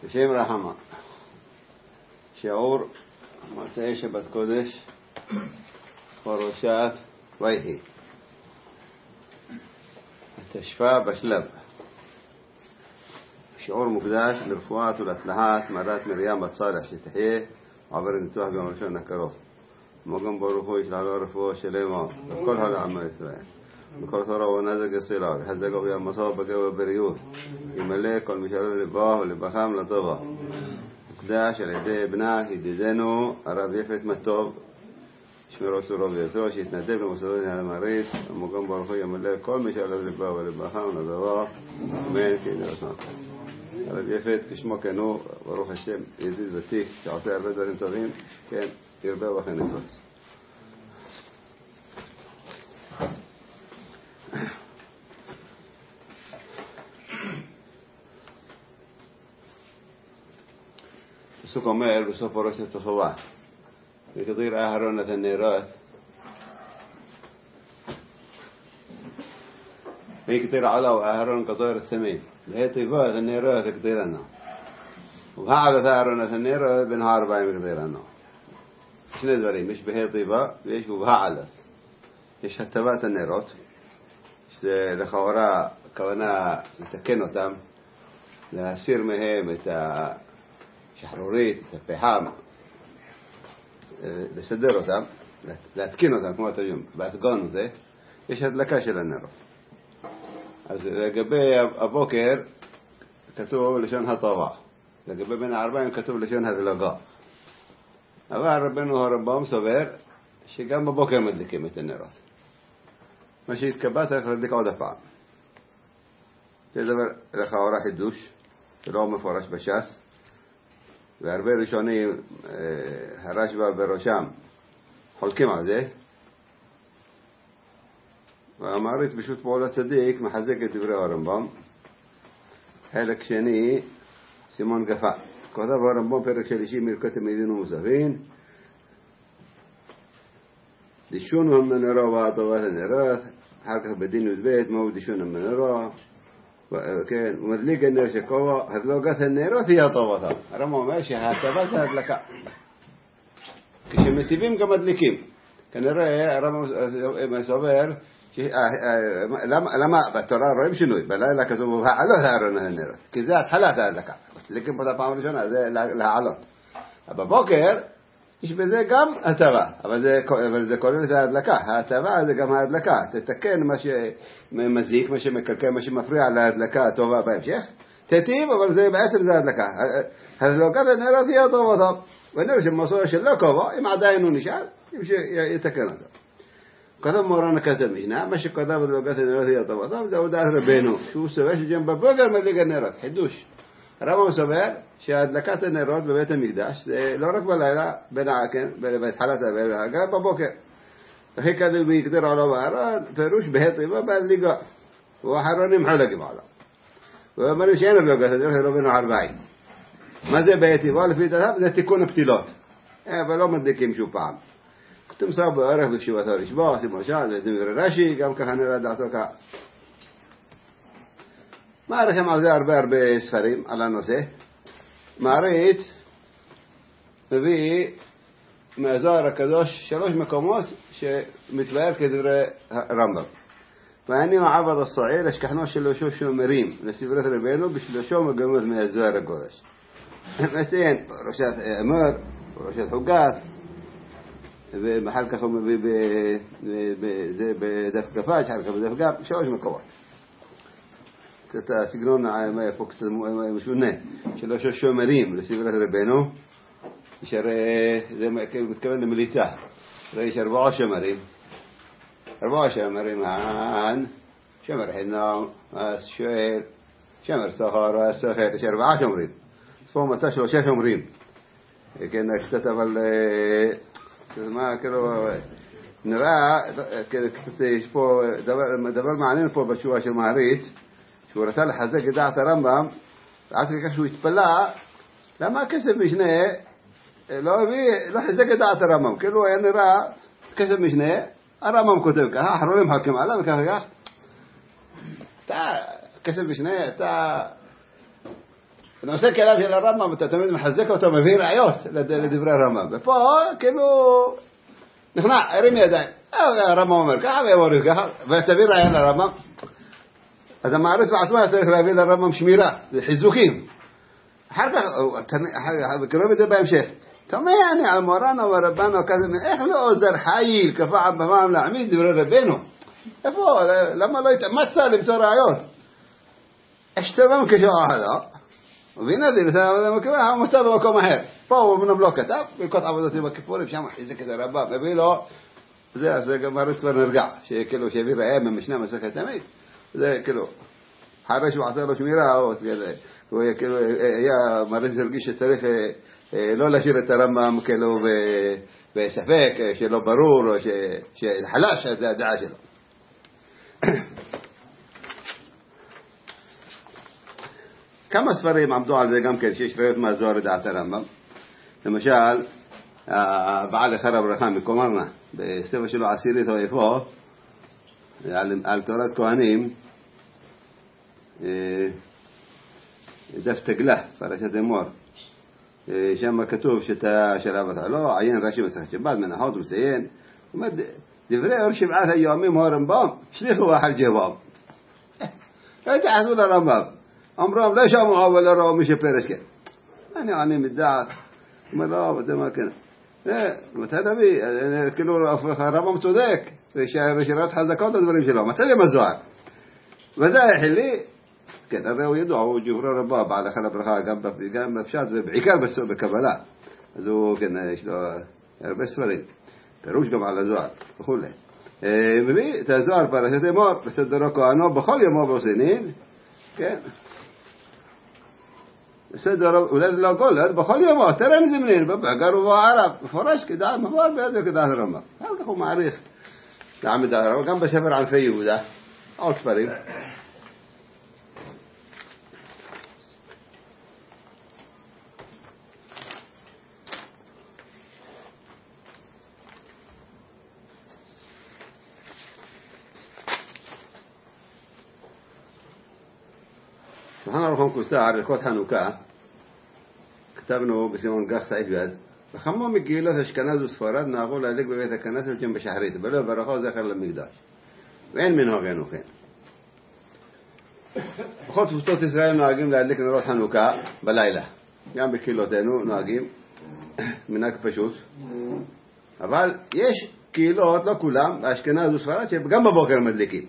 בשם רחמה, שיעור מוצאי שבת קודש פרשת ויהי, התשפ"א בשלב. שיעור מוקדש לרפואת ולהצלחת מרת מרים בת סאלח שתחיה ועבר ניתוח ביום ראשון הקרוב. מוגם ברוך הוא ישלח לו רפואה שלמה לכל העם ישראל, בכל תורה ונזק הסלע וחזק ביום מסור בקר ובריאות, ימלא כל משאלות לבו ולבחם לטובה. מוקדש על ידי בנה ידידנו הרב יפת מטוב שמירו צורו ויצרו שהתנדב למוסדות המערית. מוגם ברוך הוא ימלא כל משאלות לבו ולבחם לטובה, אמן כן יהי רצון. הרב יפת כשמו כן הוא, ברוך השם, ידיד ותיק שעושה הרבה דברים טובים, כן, ירבה וכן יפרוץ. הפסוק אומר בסוף פרשת החובה, וקדיר אהרון את הנרות ויקדיר עליו אהרון כדור הסמים והטבע את הנרות יקדיר ענו ובעלת אהרון את הנרות בין הארבעים יקדיר ענו. שני דברים, יש בהטבע ויש ובעלת. יש הטבת הנרות שזה לכאורה הכוונה לתקן אותם, להסיר מהם את השחרורית, את הפחם, לסדר אותם, להתקין אותם כמו התרגום בהתגון הזה. יש הדלקה של הנרות. אז לגבי הבוקר כתוב לשון הטבה, לגבי בין הארבעים כתוב לשון הדלקה. אבל רבנו הרמב"ם סובר שגם בבוקר מדליקים את הנרות. מה שהתקבע צריך להדליק עוד הפעם. זה דבר לכאורה חידוש שלא מפורש בש"ס, והרבה ראשונים הרשב"א בראשם חולקים על זה, והאמרית פשוט פעולת צדיק מחזק את דברי הרמב"ם. חלק שני סימון גפה כותב הרמב"ם פרק שלישי מלקות המדין ומוספין, דישון המנורה והטבת הנרות. אחר כך בדין י"ב מהו דישון המנורה, כן, ומדליק הנר שכובע, הדלקת הנרות היא הטבתה. הרמב"ם אומר שההטבה זה הדלקה, כשמטיבים גם מדליקים. כנראה הרמב"ם סובר למה בתורה רואים שינוי, בלילה כתוב ובעלות אהרון הנרות, כי זה התחלת ההדלקה, מדליקים פה פעם ראשונה, זה להעלות. בבוקר יש בזה גם הטבה, אבל זה כולל את ההדלקה. ההטבה זה גם ההדלקה, תתקן מה שמזיק, מה שמקלקל, מה שמפריע להדלקה הטובה בהמשך, תטיב, אבל זה בעצם זה ההדלקה. הדלקת הנרות היא הטובה, והנר שמסור שלא כובע, אם עדיין הוא נשאר, יתקן אותו. כתב מורן הכסף משנה, מה שכתב הדלקת הנרות היא הטובה, זה הודעת רבנו, שהוא סובר שגם בבוקר מדליק הנרות, חידוש. הרמב"ם סובר שהדלקת הנרות בבית המקדש זה לא רק בלילה, בהתחלת הלילה, גם בבוקר. לכן כתוב ויקדיר עליו אהרון, פירוש בהטבע בהדליקה, והאחרונים חולקים עליו. ואומרים שאין הדלקת הנרות, זה לא בין הארבעים. מה זה בהטבע? לפי דעתם זה תיקון הפתילות, אבל לא מדליקים שוב פעם. כתוב סב בערך בשיבת הרשב"א, למשל, ודברי רש"י, גם ככה נראה דעתו ככה. מעריכים על זה הרבה ספרים על הנושא. מעריץ מביא מהזוהר הקדוש 3 מקומות שמתבאר כדברי רמב"ם. ואני מעבד הסוער השכחנו שלושו שומרים לספרת רבנו בשלושו מגמות מהזוהר הקדוש. מציין פרשת אמור, פרשת חוגת, ומחל כך הוא מביא בדף כפש, אחר כך בדף גב, 3 מקומות. קצת הסגנון פה קצת משונה, שלושה שומרים לספרת רבנו, זה מתכוון למליצה. יש 4 שומרים, 4 שומרים, שומר חינם, שוער, שומר סחר, סוחר, יש 4 שומרים. אז פה מצא 3 שומרים. כן, קצת אבל, מה כאילו, נראה, קצת יש פה דבר מעניין פה בתשובה של מעריץ, שהוא רצה לחזק את דעת הרמב"ם, עד ככה שהוא התפלא, למה הכסף משנה לא חזק את דעת הרמב"ם? כאילו היה נראה כסף משנה, הרמב"ם כותב ככה, אחרונים חלקים עליו וככה ככה. כסף משנה, אתה נושא כליו של הרמב"ם, אתה תמיד מחזק אותו, מביא ראיות לדברי הרמב"ם. ופה, כאילו, נכנע, הרים ידיים. הרמב"ם אומר ככה, ויאמר ככה, ותביא ראיה לרמב"ם. אז המעריץ בעצמו צריך להביא לרמב"ם שמירה, זה חיזוקים. אחר כך, קוראים את זה בהמשך. תאמר אני על מורנו ורבנו כזה, איך לא עוזר חיל כפה בפעם להעמיד דברי רבנו? איפה? למה לא התאמצת למצוא ראיות? אשתבם כשאהלה, ובינדין, הוא מוצא במקום אחר. פה הוא אמנם לא כתב, בלכות עבודתי בכיפורים, שם חיזק את הרמב"ם, מביא לו, זה גם מעריץ כבר נרגע, שכאילו שהביא ראיה ממשנה מסכת תמיד, זה כאילו, אחרי שהוא עשה לו שמירה, הוא היה מעריץ הרגיש שצריך לא להשאיר את הרמב"ם כאילו בספק, שלא ברור, או שחלש, זה הדעה שלו. כמה ספרים עמדו על זה גם כן, שיש ראיות מהזוהר לדעת הרמב"ם. למשל, בעל אחד הברכה מקומרנה, בספר שלו עשירית או איפה, על תורת כהנים, דף תגלה, פרשת אמור. שם כתוב שאתה שלבת עלו, עיין רש"י מסכת שבת, מנחות ומציין, אומר, דברי אור שבעת היומים הוא הרמב"ם, שליחו אחר ג'בם. לא התייחסו לרמב"ם. אמרם לא שמעו ולא ראו מי שפרש כן. אני עונה מדעת. אומר לא, וזה מה כן. מתי נביא? כאילו הרמב"ם צודק. ושרת חזקות הדברים שלו. מתי זה מזוהר? וזה היחילי. כן, הרי הוא ידוע, הוא ג'וברו רבה, בעל אחד הברכה, גם בפשט ובעיקר בקבלה. אז הוא, כן, יש לו הרבה ספרים. פירוש גם על הזוהר, וכו'. מביא את הזוהר פרשת אמור, בסדרו כהנו, בכל ימו ועושנין, כן. בסדר, אולי לא כל, בכל ימו, תראה נזמנין, בבגר ובערב, מפורש כדעת, מבואר בידו כדעת הרמב"ם. אחר כך הוא מעריך לעמד הרמב"ם, גם בספר ענפי יהודה, עוד ספרים. שולחן ערוך המקוצר, הלכות חנוכה, כתבנו בסימן גח סעיף גז, וחמו מגילות אשכנז וספרד נהגו להדליק בבית הכנסת שם בשחרית, ולא ברכו זכר למקדש. ואין מנהגנו כן. בכל תפוצות ישראל נוהגים להדליק נרות חנוכה בלילה. גם בקהילותינו נוהגים, מנהג פשוט. אבל יש קהילות, לא כולם, באשכנז וספרד, שגם בבוקר מדליקים.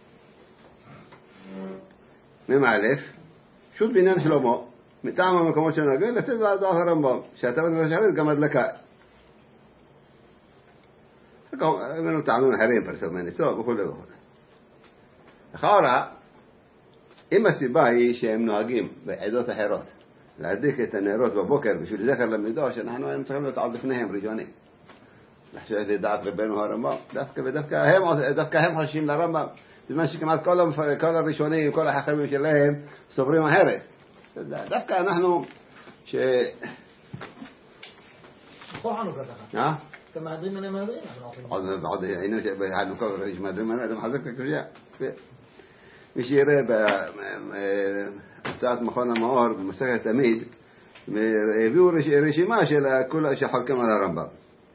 ממעלף, שוט בעניין שלמה, מטעם המקומות שנוהגים, לתת דעת הרמב"ם, שאתה בנרות שחרית גם הדלקה. ממנו טעמים אחרים, פרסום מניסו, וכו' וכו'. לכאורה, אם הסיבה היא שהם נוהגים בעדות אחרות, להדליק את הנרות בבוקר בשביל זכר למקדש, אנחנו היינו צריכים להיות עוד לפניהם ראשונים. לחשוב את דעת רבנו הרמב"ם, דווקא הם חושבים לרמב"ם, בזמן שכמעט כל הראשונים, כל החכמים שלהם סוברים אחרת. דווקא אנחנו כל חנוכה ככה. אתם מהדרים עליהם מהדרים? עוד היינו בחנוכה יש מהדרים עליהם, אתה מחזק את הקריאה. מי שיראה בהצעת מכון המאור במסכת תמיד, הביאו רשימה של כל שחולקים על הרמב"ם.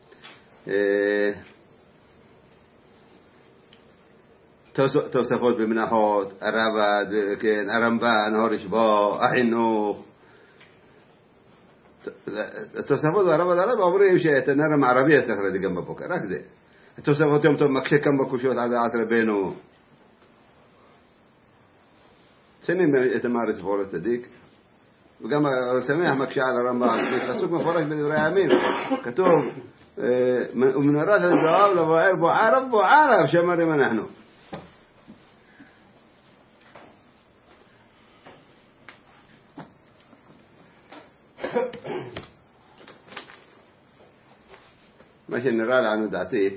תוספות במנחות, הרב"ד, הרמב"ן, הורשבו, החינוך. התוספות והרב"ד אומרים שאת הנר המערבי צריך להדליק גם בבוקר, רק זה. התוספות יום טוב מקשה כמה בקושות עד דעת רבנו. שמים את המעריץ פועל הצדיק, וגם שמח מקשה על הרמב"ן, פסוק מפורש בדברי הימים, כתוב, ומנורת הזהב לבוער בו ערב שמרים אנחנו. מה שנראה לנו דעתי,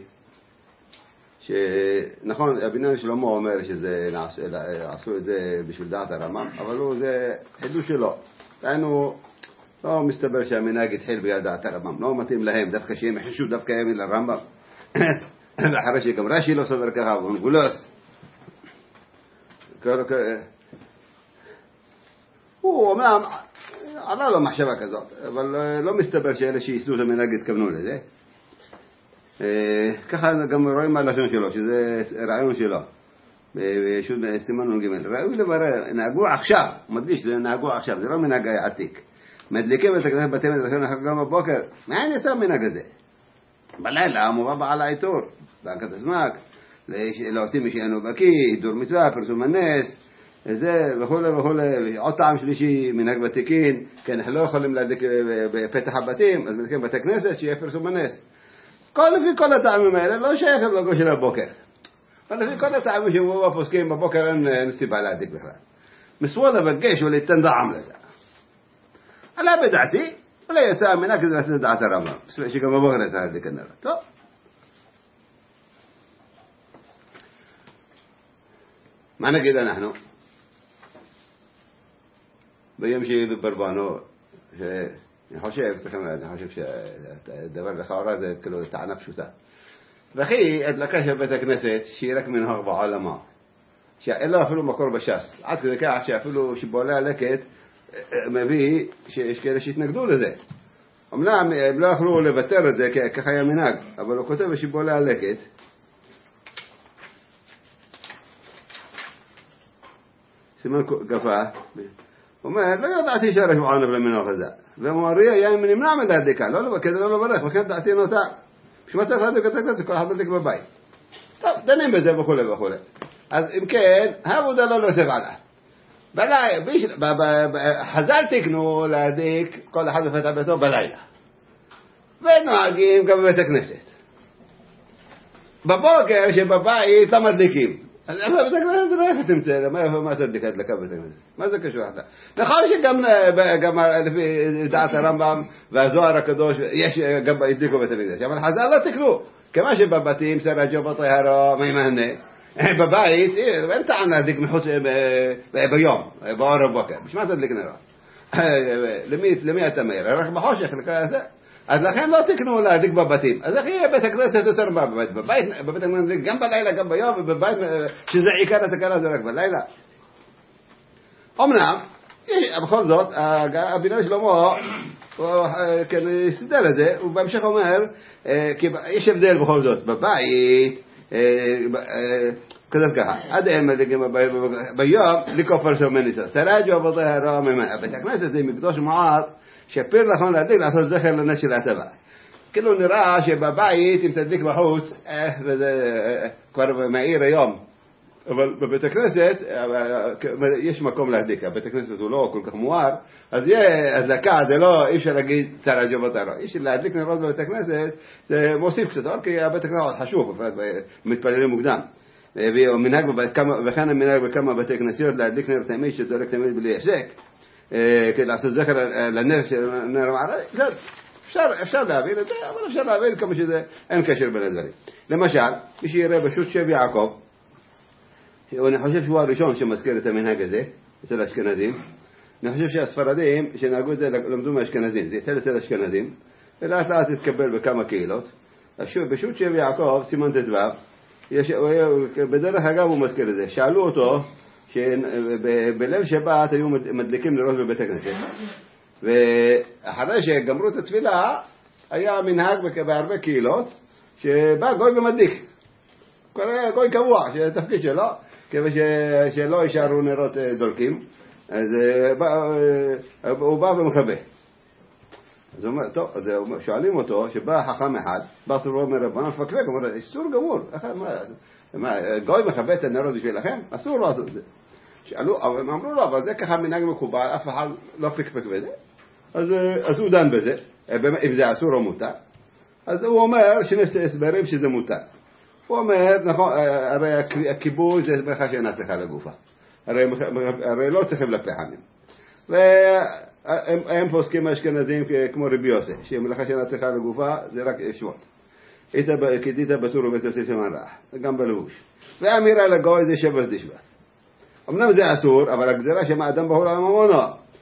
שנכון, הבניין שלמה אומר שזה עשו את זה בשביל דעת הרמב"ם, אבל זה חידוש שלו. דהיינו, לא מסתבר שהמנהג התחיל בגלל דעת הרמב"ם, לא מתאים להם, דווקא שהם יחשו דווקא הם לרמב"ם. אחרי שגם רש"י לא סובר ככה, ונגולוס. הוא אומנם עלה לו מחשבה כזאת, אבל לא מסתבר שאלה שייסדו את המנהג התכוונו לזה. ככה גם רואים מהלשון שלו, שזה רעיון שלו. בישות סימן ג' ראוי לברר, נהגו עכשיו, מדגיש, זה נהגו עכשיו, זה לא מנהג עתיק. מדליקים את הכנסת בתי מדרכים אחר גם בבוקר, מאין יצא המנהג הזה? בלילה מובא בעל העיטור, בהנקת הזמק, להוציא משיינו בקי, דור מצווה, פרסום הנס, זה וכו' וכו'. עוד טעם שלישי, מנהג ותיקין, כן, אנחנו לא יכולים להדליק בפתח הבתים, אז מדליקים בתי כנסת שיהיה פרסום הנס. לפי כל הטעמים האלה לא שייך לבגו של הבוקר. אבל לפי כל הטעמים שמובא פוסקים בבוקר אין סיבה להדליק בכלל. מסוודה בגש ולהתן דעם לזה. עלה בדעתי, אולי יצא המנהג כדי לתת דעת הרמב"ם, שגם בבוקר יצא להדליק הנר. טוב. מה נגיד אנחנו? ביום שבברבנו, אני חושב שהדבר לכאורה זה כאילו טענה פשוטה. וכי הדלקה של בית הכנסת שהיא רק מנהג בעולמה, שאין לו אפילו מקור בש"ס, עד כדי כך שאפילו שבעולי הלקט מביא שיש כאלה שהתנגדו לזה. אמנם הם לא יכלו לוותר את זה ככה היה מנהג, אבל הוא כותב בשבעולי הלקט, סימן גפה, הוא אומר, לא ידעתי שהרש מעונב למנהג הזה, ומוארי היה נמנע מלהדליקה, כדי לא לברך, וכן דעתי נוטה. בשביל מה צריך להדליק את הכנסת, כל אחד מדליק בבית. טוב, דנים בזה וכו' וכו'. אז אם כן, העבודה לא להוסיף עליו. חז"ל תקנו להדליק כל אחד בפתח ביתו בלילה. ונוהגים גם בבית הכנסת. בבוקר שבבית לא מדליקים. אז איפה בית הכנסת לא איפה תמצא? מה תדליק הדלקה בבית הכנסת? מה זה קשור? נכון שגם לפי דעת הרמב"ם והזוהר הקדוש יש גם הדליקו בית המקדש, אבל חז"ל לא תקנו. כמה שבבתים סרג'ו בטהרה מימנה, בבית אין טעם להדליק מחוץ ביום, באור הבוקר. בשביל מה תדליק נרות? למי אתה מהיר? רק בחושך. אז לכן לא תקנו להדליק בבתים. אז איך יהיה בית הכנסת יותר בבית? בבית הכנסת גם בלילה, גם ביום, ובבית שזה עיקר התקלה זה רק בלילה. אמנם, בכל זאת, הבינוי שלמה, הוא סידר את זה, הוא בהמשך אומר, כי יש הבדל בכל זאת, בבית, כתב ככה, עד אין מדליקים ביום, לכופר שומניסה, סרג'ו בטהרה ממנה. בית הכנסת זה מקדוש מעט, שפיר לכון להדליק לעשות זכר לנס של הטבע. כאילו נראה שבבית אם תדליק בחוץ וזה כבר מהעיר היום, אבל בבית הכנסת יש מקום להדליק. בבית הכנסת הוא לא כל כך מואר, אז יהיה הדלקה, זה לא, אי אפשר להגיד סרג'ו בטהרה. יש להדליק נרות בבית הכנסת, זה מוסיף קצת, כי הבית הכנסת חשוב, מתפללים מוקדם. וכאן המנהג בכמה בתי כנסיות להדליק נר תמיד שדולק תמיד בלי הפסק, כדי לעשות זכר לנר של נר מערבי. אפשר להבין את זה, אבל אפשר להבין כמה שזה אין קשר בין הדברים. למשל, מי שיראה בשו"ת שב יעקב, אני חושב שהוא הראשון שמזכיר את המנהג הזה אצל האשכנזים. אני חושב שהספרדים שנהגו את זה למדו מהאשכנזים, זה יצא אצל האשכנזים, ולאט לאט התקבל בכמה קהילות. בשו"ת שב יעקב, סימן ט"ו, בדרך אגב הוא מזכיר את זה, שאלו אותו שבליל שבת היו מדליקים נרות בבית הכנסת, ואחרי שגמרו את התפילה היה מנהג בהרבה קהילות שבא גוי ומדליק, גוי קבוע שהתפקיד שלו, כדי שלא יישארו נרות דולקים, אז הוא בא ומכבה. אז הוא אומר, טוב, אז שואלים אותו, שבא חכם אחד, בא סורו מרבנו, פקרק, הוא אומר, איסור גמור, גוי מכבה את הנרות בשבילכם? אסור לא לעשות את זה. שאלו, אבל הם אמרו לו, אבל זה ככה מנהג מקובל, אף אחד לא פקפק בזה, אז הוא דן בזה, אם זה אסור או מותר, אז הוא אומר שני הסברים שזה מותר. הוא אומר, נכון, הרי הכיבוי זה ברכה שאינה צריכה לגופה, הרי לא צריכים לפחמים, והם פוסקים האשכנזים כמו רבי יוסף, שמלאכה שאינה צריכה לגופה זה רק שמות, כדית בטור ובית יוסף שמרח, גם בלבוש, ואמירה לגוי זה שבס דשבס. אמנם זה אסור, אבל הגזרה שמה אדם בהול על ממונו,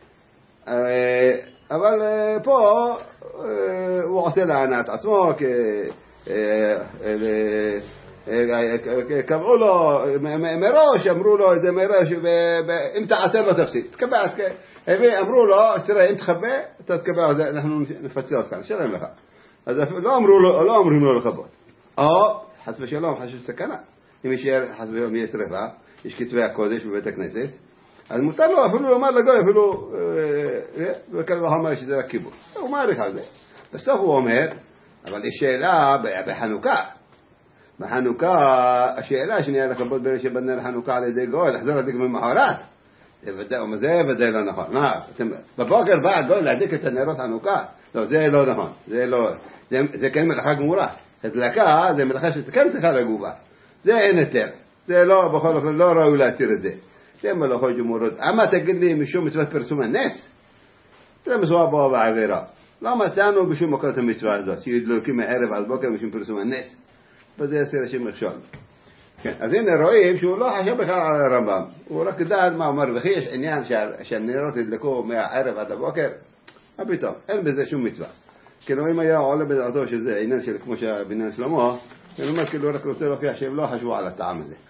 אבל פה הוא עושה לענת עצמו קבעו לו מראש, אמרו לו את זה מראש, אם תעשר לא תפסיד, תקבע, אמרו לו, תראה, אם תחבא, אתה תקבע, אנחנו נפצה אותך, נשלם לך. אז לא אומרים לו לחבות. או, חס ושלום, חס וסכנה. אם יש חס ושלום יש שריפה, יש כתבי הקודש בבית הכנסת, אז מותר לו אפילו לומר לגוי, אפילו, וכאלה אומר שזה רק כיבוש. הוא מעריך על זה. בסוף הוא אומר, אבל יש שאלה בחנוכה. בחנוכה, השאלה השנייה לכבות בין שבנה לחנוכה על ידי גוי, לחזור להדליק ממחרת. זה ודאי לא נכון. בבוקר בא הגוי להדליק את הנרות חנוכה? לא, זה לא נכון. זה כן מלאכה גמורה. הדלקה זה מלאכה שכן צריכה לגובה. זה אין היתר. זה לא, בכל אופן, לא ראוי להתיר את זה. זה מלאכות גמורות. אמה תגיד לי משום מצוות פרסום הנס? זה מסועה בו בעבירה. לא מצאנו בשום מקום את המצווה הזאת, שידלוקים מערב עד בוקר משום פרסום הנס. וזה יעשה לשם מכשול. כן, אז הנה רואים שהוא לא חשב בכלל על הרמב"ם. הוא רק דעת מה אומר, וכי יש עניין שהנרות ידלקו מהערב עד הבוקר? מה פתאום? אין בזה שום מצווה. כאילו אם היה עולה בדעתו שזה עניין של כמו שבניין שלמה, אני אומר כאילו רק רוצה להוכיח שהם לא חשבו על הטעם הזה.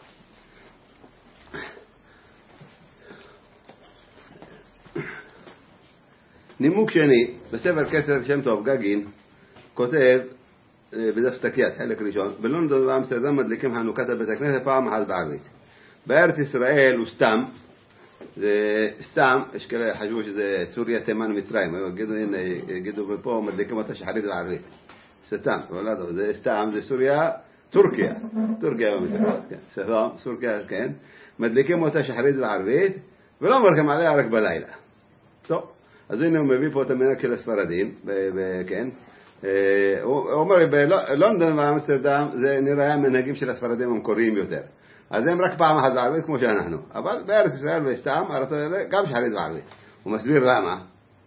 נימוק שני, בספר כתר שם טוב גגין, כותב בדף תקיית, חלק ראשון, בלונדון ואמסטרדם מדליקים חנוכת בית הכנסת פעם אחת בערבית. בארץ ישראל הוא סתם, זה סתם, יש כאלה חשבו שזה סוריה, תימן, מצרים, יגידו פה מדליקים אותה שחרית בערבית. סתם, אבל לא, זה סתם, זה סוריה, טורקיה ומצרים, סוריה, כן, מדליקים אותה שחרית בערבית, ולא מרחם עליה רק בלילה. טוב, אז הנה הוא מביא פה את המנהג של הספרדים, כן, הוא אומר, בלונדון ואמסטרדם זה נראה המנהגים של הספרדים המקוריים יותר. אז הם רק פעם אחת בערבית כמו שאנחנו. אבל בארץ ישראל וסתם, גם שחרית בערבית. הוא מסביר למה.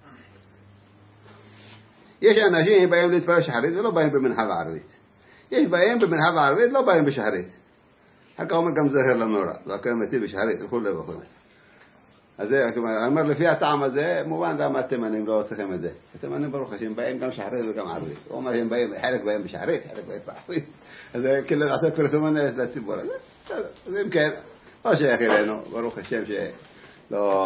יש אנשים באים להתפלל שחרית ולא באים במנחה בערבית. יש באים במנחה בערבית, לא באים בשחרית. אחר כך אומר גם זהר לנורא, לא קיימתי בשחרית, וכו' וכו'. אז זה, אני אומר, לפי הטעם הזה, מובן למה התימנים לא צריכים את זה. התימנים ברוך השם באים גם שחרית וגם ערבית. הוא אומר, חלק באים בשחרית, חלק באים בערבית. אז זה כאילו לעשות פרסום לציבור הזה. אז אם כן, לא שייך אלינו, ברוך השם שלא...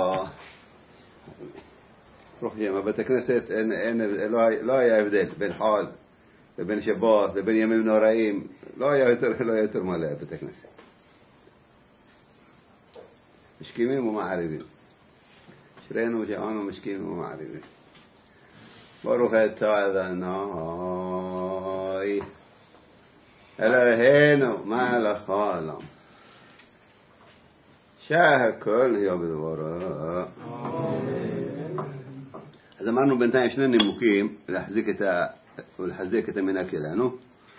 ברוך השם, בבית הכנסת לא היה הבדל בין חול ובין שבות ובין ימים נוראים. לא היה יותר מלא בבית הכנסת. משכימים ומערבים. שרינו ושענו משכימים ומערבים. ברוך אתה אדוני אלוהינו מלך העולם שהכל נהיה בדברו. אז אמרנו בינתיים שני נימוקים להחזיק את המנהג שלנו.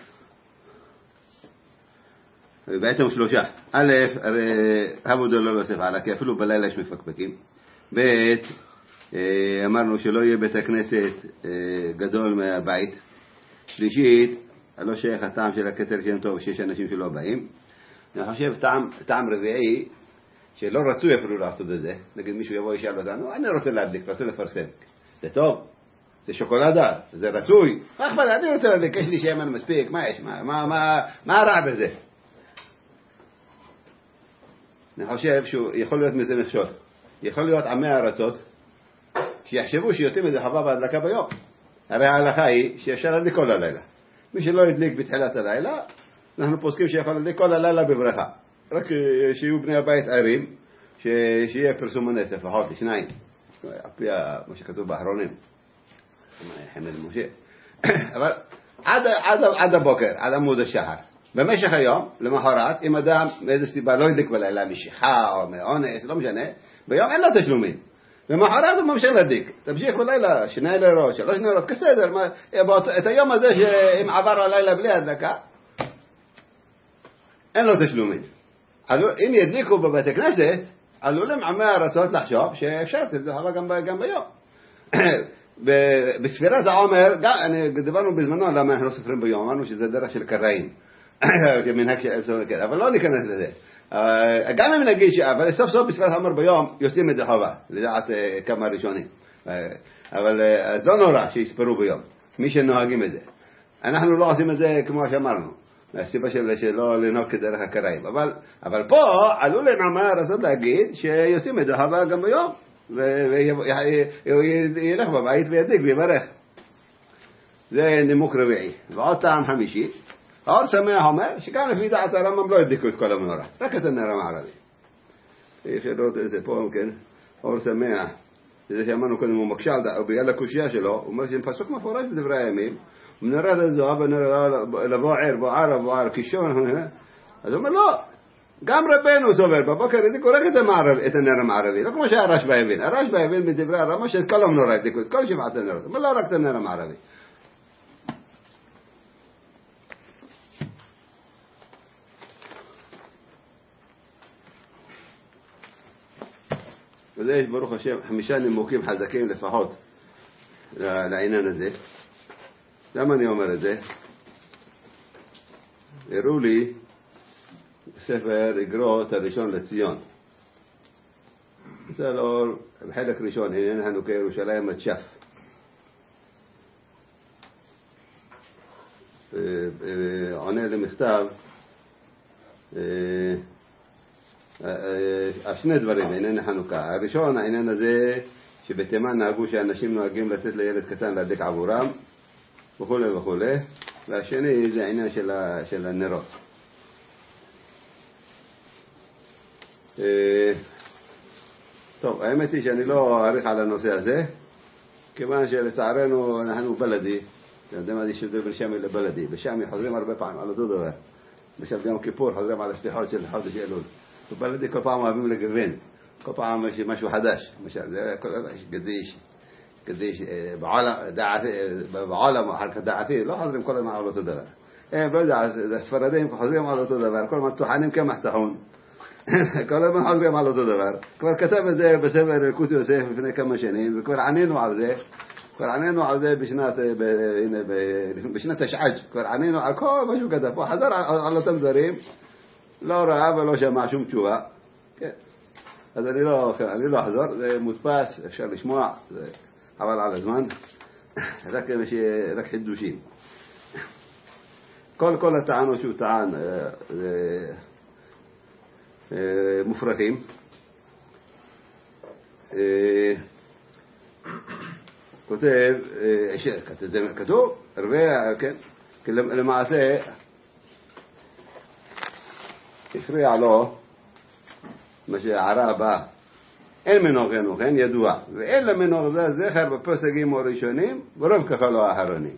בעצם שלושה. א', הבודו לא להוסיף עלה, כי אפילו בלילה יש מפקפקים. ב', אמרנו שלא יהיה בית הכנסת גדול מהבית. שלישית, לא שייך הטעם של הכתר שם טוב שיש אנשים שלא באים. אני חושב טעם רביעי שלא רצו אפילו לעשות את זה. נגיד מישהו יבוא ישאל אותנו, אני רוצה להדליק, רוצה לפרסם. זה טוב, זה שוקולדה, זה רצוי. מה אכפת, אני רוצה להדליק, יש לי שמן מספיק, מה יש? מה רע בזה? אני חושב שהוא יכול להיות מזה מכשול. יכול להיות עמי הארצות שיחשבו שיוצאים את זה חווה בהדלקה ביום. הרי ההלכה היא שאפשר להדליק כל הלילה. מי שלא ידליק בתחילת הלילה, אנחנו פוסקים שיכול להדליק כל הלילה בברכה. רק שיהיו בני הבית ערים, שיהיה פרסום הנס לפחות לשניים. על פי מה שכתוב באחרונים. חמד משה. אבל עד הבוקר, עד עמוד השחר. במשך היום, למחרת, אם אדם מאיזו סיבה לא ידליק בלילה, משיכה או מאונס, לא משנה, ביום אין לו תשלומים. למחרת הוא ממשיך להדליק. תמשיך בלילה, 2 נרות, 3 נרות, כסדר. את היום הזה שאם עבר הלילה בלי הדלקה, אין לו תשלומים. אם ידליקו בבית הכנסת, עלולים עמי הארצות לחשוב שאפשר את זה גם ביום. בספירת העומר, דיברנו בזמנו למה אנחנו לא סופרים ביום, אמרנו שזה דרך של קראים. אבל לא ניכנס לזה. גם אם נגיד אבל סוף סוף בספירת העומר ביום יוצאים את זה חובה, לדעת כמה ראשונים. אבל לא נורא שיספרו ביום, מי שנוהגים את זה. אנחנו לא עושים את זה כמו שאמרנו. מהסיבה שלא לנהוג כדרך הקראים. אבל פה עלו לנעמה הרסות להגיד שיוצאים את ההווה גם ביום, וילך בבית וידיק ויברך. זה נימוק רביעי. ועוד טעם חמישי, האור שמח אומר שגם לפי דעת הרמב"ם לא ידליקו את כל המנורה, רק את הנר המערבי. אפשר לראות את זה פה, כן? אור שמח, זה שאמרנו קודם, הוא מקשה על בגלל הקושיה שלו, הוא אומר שזה פסוק מפורש בדברי הימים, מנורת הזוהב, לבוא ער, בוא ער, בוא ער, קישון, אז הוא אומר לא, גם רבנו סובר, בבוקר ידליקו רק את הנר המערבי, לא כמו שהרשב"א הבין. הרשב"א הבין בדברי הרמב"ם שאת כל המנורה ידליקו, את כל שבעת הנרות, אבל לא רק את הנר המערבי. וזה יש ברוך השם 5 נימוקים חזקים לפחות לעניין הזה. למה אני אומר את זה? הראו לי בספר אגרות הראשון לציון. זה לא בחלק ראשון, הנה חנוכי ירושלים התש"ף. עונה למכתב שני דברים, עניין חנוכה. הראשון, העניין הזה שבתימן נהגו שאנשים נוהגים לתת לילד קטן להדליק עבורם וכו' וכו'. והשני זה העניין של הנרות. טוב, האמת היא שאני לא אעריך על הנושא הזה, כיוון שלצערנו אנחנו בלדי, אתם יודעים מה זה שבדל בין שמי לבלדי. בשמי חוזרים הרבה פעמים על אותו דבר. בשביל גם כיפור חוזרים על הסליחות של חודש אלול. ובלדי כל פעם אוהבים לגוון, כל פעם יש משהו חדש. למשל, זה יש קדיש, בעולם, אחר כך דעתי, לא חוזרים כל הזמן על אותו דבר. לא יודע, הספרדים חוזרים על אותו דבר, כל הזמן טוחנים כמח טחון. כל הזמן חוזרים על אותו דבר. כבר כתב את זה בספר אלקוט יוסף לפני כמה שנים, וכבר ענינו על זה בשנת השעג', כבר ענינו על כל מה שהוא כתב. הוא חזר על אותם דברים, לא ראה ולא שמע שום תשובה. אז אני לא אחזור, זה מודפס, אפשר לשמוע, זה חבל על הזמן, רק חידושים. כל הטענות שהוא טען מופרכים. כתוב הרבה, כן, למעשה הפריע לו מה שהערה הבאה, אין מנוחנו, כן, ידוע, ואין למנוח זה זכר בפסקים הראשונים ורוב ככה לא האחרונים.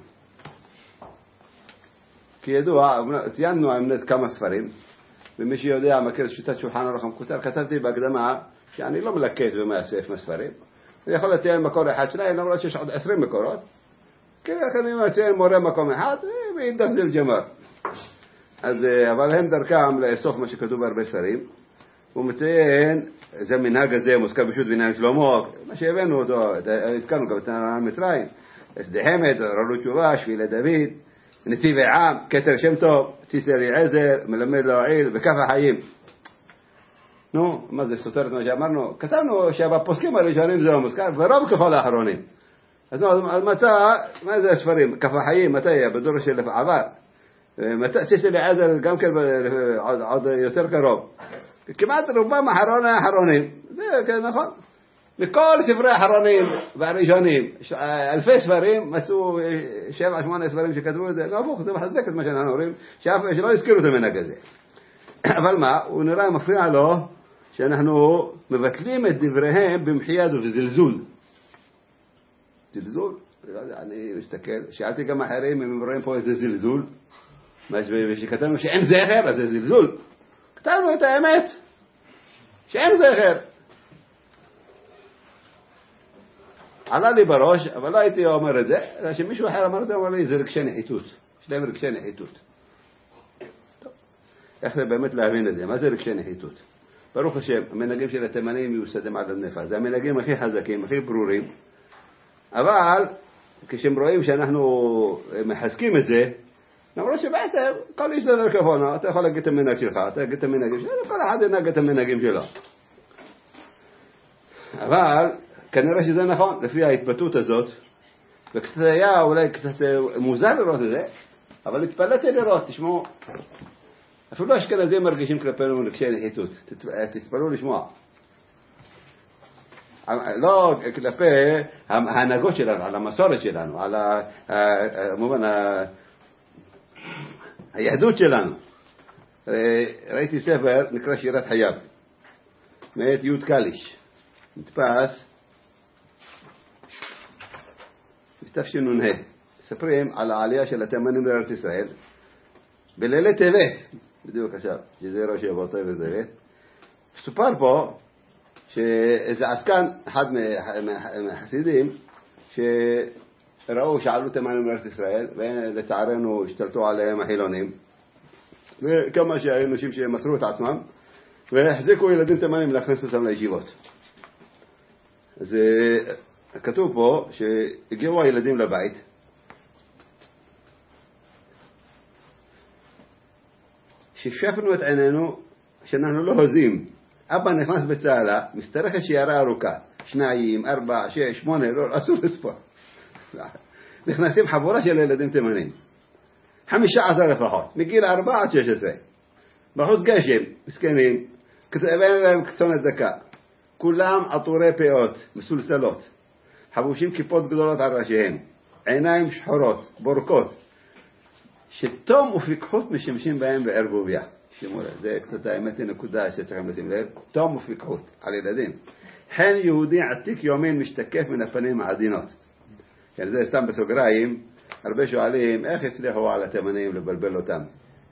כי ידוע, ציינו אמנת כמה ספרים, ומי שיודע מכיר שיטת שולחן ערוך המקוטר, כתבתי בהקדמה שאני לא מלקט ומאסף מהספרים. אני יכול לציין מקור אחד שלהם, למרות שיש עוד 20 מקורות. כן, אני מציין מורה מקום אחד, וידחזל ג'מר. אבל הם דרכם לאסוף מה שכתוב בהרבה ספרים. הוא מציין, זה מנהג הזה מוזכר בשו"ת בניין שלמה, מה שהבאנו אותו, הזכרנו גם את מצרים, הסדהמת, רעלות תשובה, שבילי דוד, נתיב העם, כתר שם טוב, ציצר יעזר, מלמד להועיל, וכף החיים. נו, מה זה סותר את מה שאמרנו? כתבנו שבפוסקים הראשונים זה מוזכר, ורוב ככל האחרונים. אז מצא, מה זה הספרים? כף החיים, מתי היה? בדור של עבר. ציצר יעזר גם כן עוד יותר קרוב. כמעט רובם האחרונים. זה כן, נכון. מכל ספרי האחרונים והראשונים, אלפי ספרים, מצאו 7-8 ספרים שכתבו את זה, לא הפוך, זה מחזק את מה שאנחנו אומרים, שלא הזכירו את המנהג הזה. אבל מה, הוא נראה מפריע לו, שאנחנו מבטלים את דבריהם במחייד ובזלזול. זלזול? אני מסתכל, שאלתי גם אחרים אם הם רואים פה איזה זלזול, ושכתבנו שאין זכר, אז זה זלזול. כתבנו את האמת, שאין זכר. עלה לי בראש, אבל לא הייתי אומר את זה, אלא שמישהו אחר אמר את זה, אמר לי, זה רגשי נחיתות. יש להם רגשי נחיתות. טוב, איך זה באמת להבין את זה? מה זה רגשי נחיתות? ברוך השם, המנהגים של התימנים מיוסדים על הנפש. זה המנהגים הכי חזקים, הכי ברורים. אבל, כשהם רואים שאנחנו מחזקים את זה, למרות שבעצם, כל איש לדבר כפונו, אתה יכול להגיד את המנהג שלך, אתה להגיד את המנהגים שלך, כל אחד ינהג את המנהגים שלו. אבל, כנראה שזה נכון, לפי ההתבטאות הזאת, וקצת היה אולי קצת מוזר לראות את זה, אבל התפלאתי לראות, תשמעו, אפילו אשכנזים מרגישים כלפינו לקשי נחיתות, תתפלאו לשמוע. לא כלפי ההנהגות שלנו, על המסורת שלנו, על היהדות שלנו. ראיתי ספר נקרא שירת חייו, מאת יוד קליש, נתפס בתשנ"ה. מספרים על העלייה של התימנים לארץ ישראל בלילי טבת, בדיוק עכשיו, שזה ראש אבות וטבת. סופר פה שאיזה עסקן, אחד מהחסידים, שראו שעלו תימנים לארץ ישראל, ולצערנו השתלטו עליהם החילונים, וכמה שהיו אנשים שמסרו את עצמם, והחזיקו ילדים תימנים להכניס אותם לישיבות. אז כתוב פה שהגיעו הילדים לבית, ששפנו את עינינו שאנחנו לא הוזים. אבא נכנס בצהלה, מסתרכת שיירה ארוכה, 2, 4, 6, 8, לא, אסור לספור. נכנסים חבורה של ילדים תימנים, 15 לפחות, מגיל 4 עד 16. בחוץ גשם, מסכנים, ואין להם קצונת דקה. כולם עטורי פאות, מסולסלות, חבושים כיפות גדולות על ראשיהם, עיניים שחורות, בורקות, שתום ופיקחות משמשים בהם בערבוביה. שימו לב, זה קצת האמת נקודה שצריכים לשים לב, תום ופיקחות על ילדים. חן יהודי עתיק יומין משתקף מן הפנים העדינות. כן, זה סתם בסוגריים, הרבה שואלים איך הצליחו על התימנים לבלבל אותם.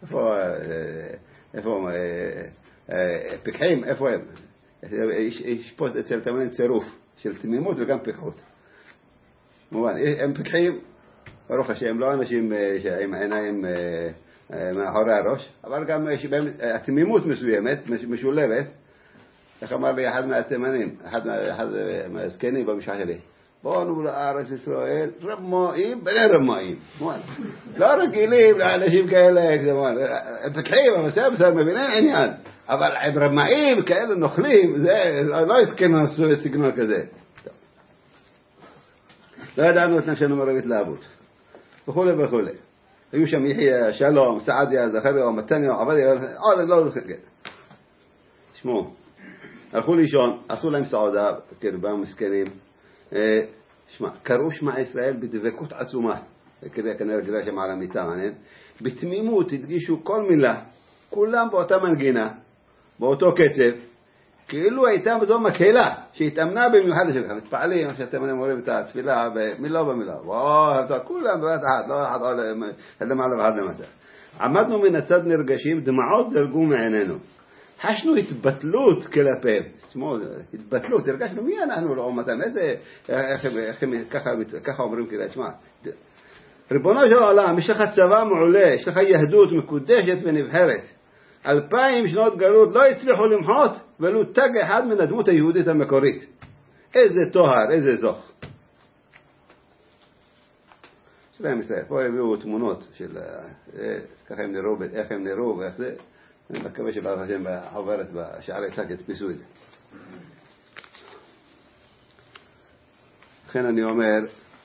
איפה פיקחים, איפה הם? יש פה אצל תימנים צירוף של תמימות וגם פיקחות. מובן, הם פיקחים, ברוך השם, לא אנשים עם עיניים מאחורי הראש, אבל גם יש בהם התמימות מסוימת, משולבת. איך אמר לי אחד מהתימנים, אחד מהזקנים במשפחה שלי, בואו לארץ ישראל, רמאים בני רמאים. לא רגילים לאנשים כאלה, הם פיקחים, אבל בסדר, מבינים עניין. אבל עם רמאים כאלה נוכלים, זה לא יסכנו סגנון כזה. לא ידענו את נפשנו מרוב התלהבות. וכו' וכו'. היו שם יחיא, שלום, סעדיה, זכריה, מתניה, עבדיה, לא זוכר. תשמעו, הלכו לישון, עשו להם סעודה, קרבם מסכנים. שמע, קראו שמע ישראל בדבקות עצומה. כנראה גילה שם על המיטה, מעניין. בתמימות הדגישו כל מילה, כולם באותה מנגינה, באותו קצב, כאילו הייתה בזו מקהלה, שהתאמנה במיוחד לשם. מתפעלים, שאתם אומרים את התפילה, במילה במילה. וואו, כולם בבת אחת, לא אחד למעלה ואחד למטה. עמדנו מן הצד נרגשים, דמעות זלגו מעינינו. חשנו התבטלות כלפיהם. תשמעו, התבטלות, הרגשנו מי אנחנו לעומתם, ככה אומרים כדי, תשמע. ריבונו של העולם, יש לך צבא מעולה, יש לך יהדות מקודשת ונבחרת. 2000 שנות גלות לא הצליחו למחות ולו תג אחד מן הדמות היהודית המקורית. איזה תוהר, איזה זוך. שלהם ישראל, פה הביאו תמונות של ככה הם נראו, איך הם נראו ואיך זה. אני מקווה שבעזרת השם בחוברת בשערי קצת יתפיסו את זה. לכן אני אומר,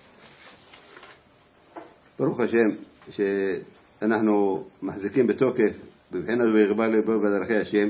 ברוך השם שאנחנו מחזיקים בתוקף בבחינת וירבה לבוא בדרכי השם.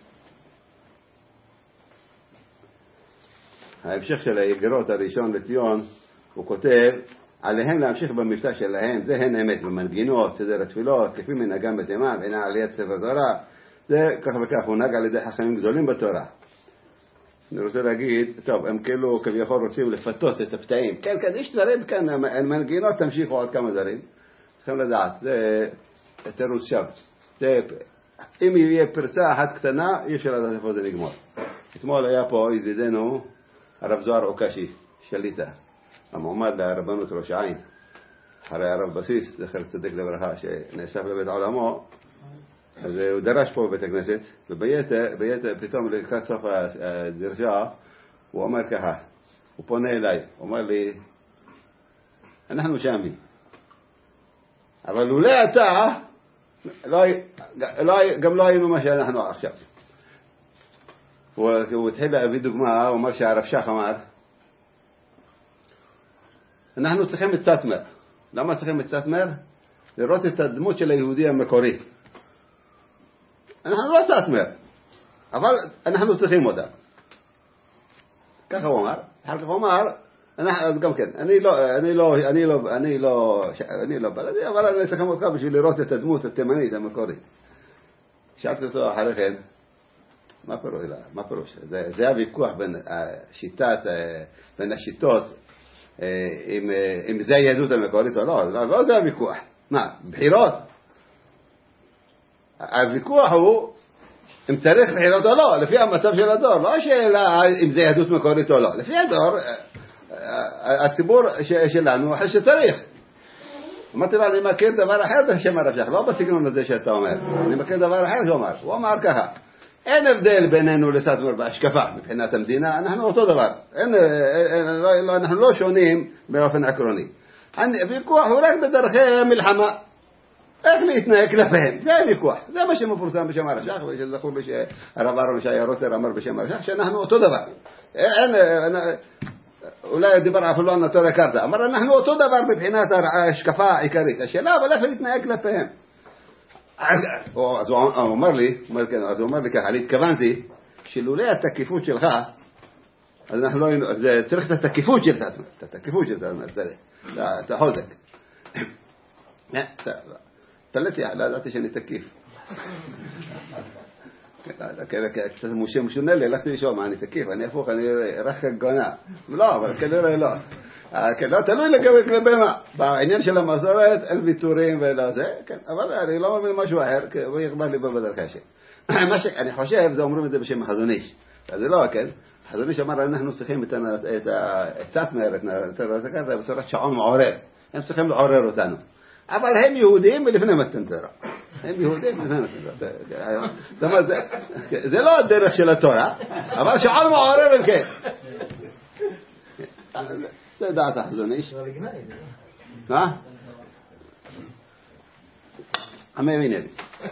ההמשך של האגרות הראשון לציון, הוא כותב עליהם להמשיך במבטא שלהם, זה הן אמת במנגינות, סדר התפילות, כפי מנהגם בתימן, ואינה עליית ספר תורה, זה כך וכך, הוא נהג על ידי חכמים גדולים בתורה. אני רוצה להגיד, טוב, הם כאילו כביכול רוצים לפתות את הפתאים. כן, כן, יש דברים כאן, מנגינות תמשיכו עוד כמה דברים. צריכים לדעת, זה תירוץ שווא. אם יהיה פרצה אחת קטנה, אי אפשר לדעת איפה זה נגמר. אתמול היה פה ידידנו, הרב זוהר עוקשי, שליטה, המועמד לרבנות ראש העין, אחרי הרב בסיס, זכר צדק לברכה, שנאסף לבית עולמו, אז הוא דרש פה בבית הכנסת, וביתר פתאום לקראת סוף הדרשה, הוא אומר ככה, הוא פונה אליי, הוא אומר לי, אנחנו שמי, אבל לולא אתה, גם לא היינו מה שאנחנו עכשיו. הוא התחיל להביא דוגמה, הוא אומר שהרב שח אמר, אנחנו צריכים את סטמר. למה צריכים את סטמר? לראות את הדמות של היהודי המקורי. אנחנו לא סאטמר, אבל אנחנו צריכים אותה. ככה הוא אמר. אחר כך הוא אמר, גם כן, אני לא בלדי, אבל אני צריכים אותך בשביל לראות את הדמות התימנית המקורית. שאלתי אותו אחרי כן, מה פירוש? זה הוויכוח בין השיטות, אם זה היהדות המקורית או לא זה הוויכוח. מה, בחירות? הוויכוח הוא אם צריך בחירות או לא, לפי המצב של הדור, לא השאלה אם זה יהדות מקורית או לא. לפי הדור, הציבור שלנו חושב שצריך. אמרתי לו, אני מכיר דבר אחר בשם הרב שך, לא בסגנון הזה שאתה אומר. אני מכיר דבר אחר שאומר. הוא אמר ככה, אין הבדל בינינו לסאטמר בהשקפה מבחינת המדינה, אנחנו אותו דבר. אנחנו לא שונים באופן עקרוני. הוויכוח הוא רק בדרכי מלחמה. איך להתנהג כלפיהם, זה הוויכוח. זה מה שמפורסם בשם הרב שך, ושזכור הרב אהרון שי רוטר אמר בשם הרב שך, שאנחנו אותו דבר. אולי דיבר אפילו על נטור הקרתא, אמר אנחנו אותו דבר מבחינת ההשקפה העיקרית. השאלה אבל איך להתנהג כלפיהם. אז הוא אומר לי ככה, אני התכוונתי שלולא התקיפות שלך, אז אנחנו לא היינו, צריך את התקיפות של סאטמר, צריך, את החוזק. תלתי, לא ידעתי שאני תקיף. קצת משונה לי, הלכתי לשאול מה אני תקיף, אני הפוך, אני רק גונה. לא, אבל כנראה לא. תלוי לגבי מה. בעניין של המסורת, אין ויתורים ולא זה, אבל אני לא מבין משהו אחר, כי הוא יכבד לי בדרך השם. אני חושב, זה אומרים את זה בשם החזון איש. אז זה לא, כן? החזון איש אמר, אנחנו צריכים את סאטמר, את זה בצורת שעון מעורר. הם צריכים לעורר אותנו. אבל הם יהודים ולפני מתנתרה. הם יהודים ולפני מתנתרה. זה לא הדרך של התורה, אבל שעון מעורר הם כן. זה דעת החזון איש. מה? המבין לי.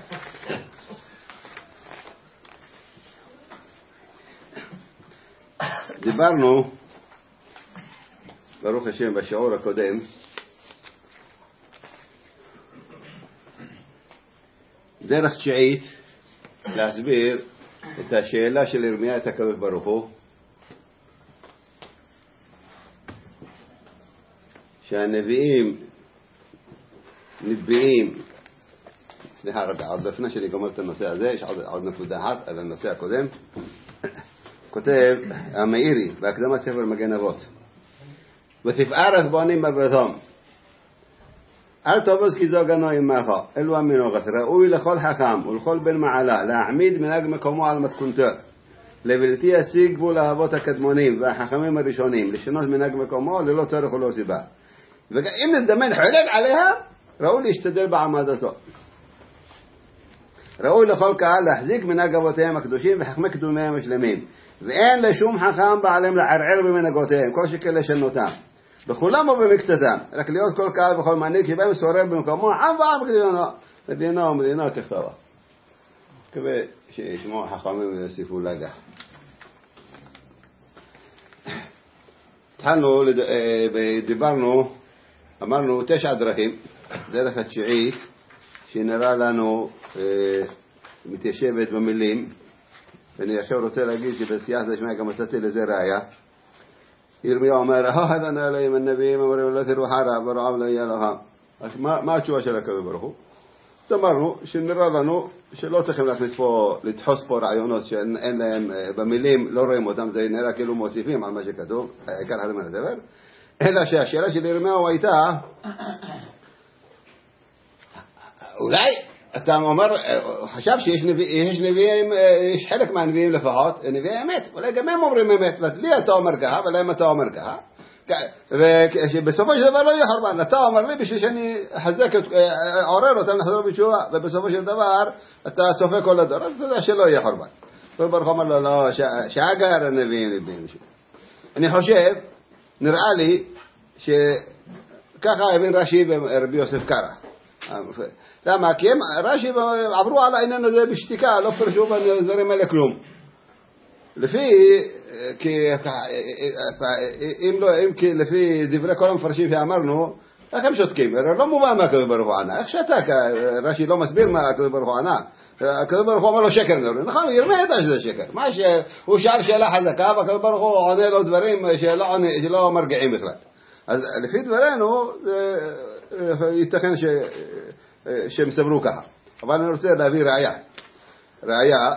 דיברנו, ברוך השם, בשיעור הקודם, דרך תשיעית להסביר את השאלה של ירמיה את הקדוש ברוך הוא, שהנביאים נתבעים, סליחה רגע, עוד לפני שאני גומר את הנושא הזה, יש עוד נקודה אחת על הנושא הקודם. כותב המאירי בהקדמת ספר מגן אבות, ותפארת בונים בביתם, אל תבוז כי זו גנו עמך, אלו המנוגת, ראוי לכל חכם ולכל בן מעלה להעמיד מנהג מקומו על מתכונתו, לבלתי ישיג בו לאבות הקדמונים והחכמים הראשונים, לשנות מנהג מקומו ללא צורך ולא סיבה. ואם נזדמן חולק עליה, ראוי להשתדל בעמדתו. ראוי לכל קהל להחזיק מנהג אבותיהם הקדושים וחכמי קדומיהם השלמים, ואין לשום חכם בעליהם לערער במנהגותיהם, כל שכן לשנותם. בכולם או במקצתם, רק להיות כל קהל וכל מנהיג שבהם שורר במקומו, עם ועם כדיונו, מדינה ומדינה ככתבה. כבי שישמעו חכמים ויוסיפו לגה. התחלנו ודיברנו, אמרנו 9 דרכים, דרך התשיעית, שנראה לנו מתיישבת במילים, ואני עכשיו רוצה להגיד שבסייח זה שמע גם מצאתי לזה ראיה. ירמיה אומר, هذا عليهم النبي אמרו לא תראו חרא ורעב לא יהיה לך. אז מה התשובה של הקדוש ברוך הוא? אמרנו שנראה לנו שלא צריכים להכניס פה, לדחוס פה רעיונות שאין להם במילים, לא רואים אותם, זה נראה כאילו מוסיפים על מה שכתוב, עיקר חזמן הדבר, אלא שהשאלה של ירמיהו הייתה, אולי אתה אומר, חשב שיש נביאים, יש חלק מהנביאים לפחות, נביאי אמת, אולי גם הם אומרים אמת, לי אתה אומר ככה, ולהם אתה אומר ככה, ובסופו של דבר לא יהיה חורבן, אתה אומר לי בשביל שאני חזק, עורר אותם לחזור בתשובה, ובסופו של דבר אתה צופה כל הדור, אז אתה יודע שלא יהיה חורבן. וברוך אומר לו, לא, שאגר הנביאים לביאים. אני חושב, נראה לי, שככה הבין רש"י ורבי יוסף קרא. למה? כי הם רש"י עברו על העניין הזה בשתיקה, לא פרשו בדברים האלה כלום. לפי לפי דברי כל המפרשים שאמרנו, איך הם שותקים? לא מובן מה הקדוש ברוך הוא ענה. איך שתק? רש"י לא מסביר מה הקדוש ברוך הוא ענה. הקדוש ברוך הוא אומר לו שקר. נכון, ירמיה ידע שזה שקר. הוא שאל שאלה חזקה, והקדוש ברוך הוא עונה לו דברים שלא מרגיעים בכלל. אז לפי דברנו, ייתכן שהם סברו ככה. אבל אני רוצה להביא ראיה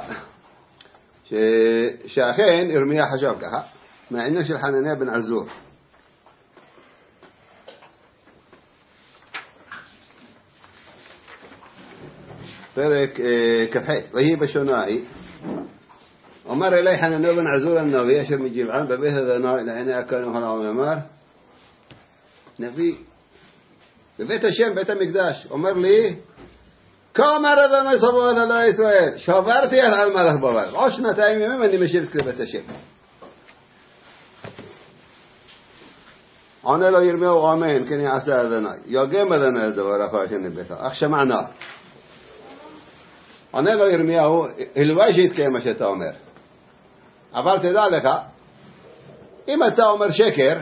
שאכן ירמיה חשב ככה, מהעניין של חנניה בן עזור. פרק כ"ח, ויהי בשנה ההיא, אומר אלי חנניה בן עזור הנביא אשר מגבעון בבית אדוני לעיני הכהן וכל העם, אמר נביא בבית השם, בית המקדש, אומר לי, כה אמר אדוני צבאות אלוהי ישראל, שברתי על מלך בבל, עוד 2 ימים אני משיב את בית השם. עונה לו ירמיהו, אמן, כן יעשה אדוני, יוגם אדוני לדבר אחר שנביאך, אך שמענה. עונה לו ירמיהו, הלוואי שיתקיים מה שאתה אומר, אבל תדע לך, אם אתה אומר שקר,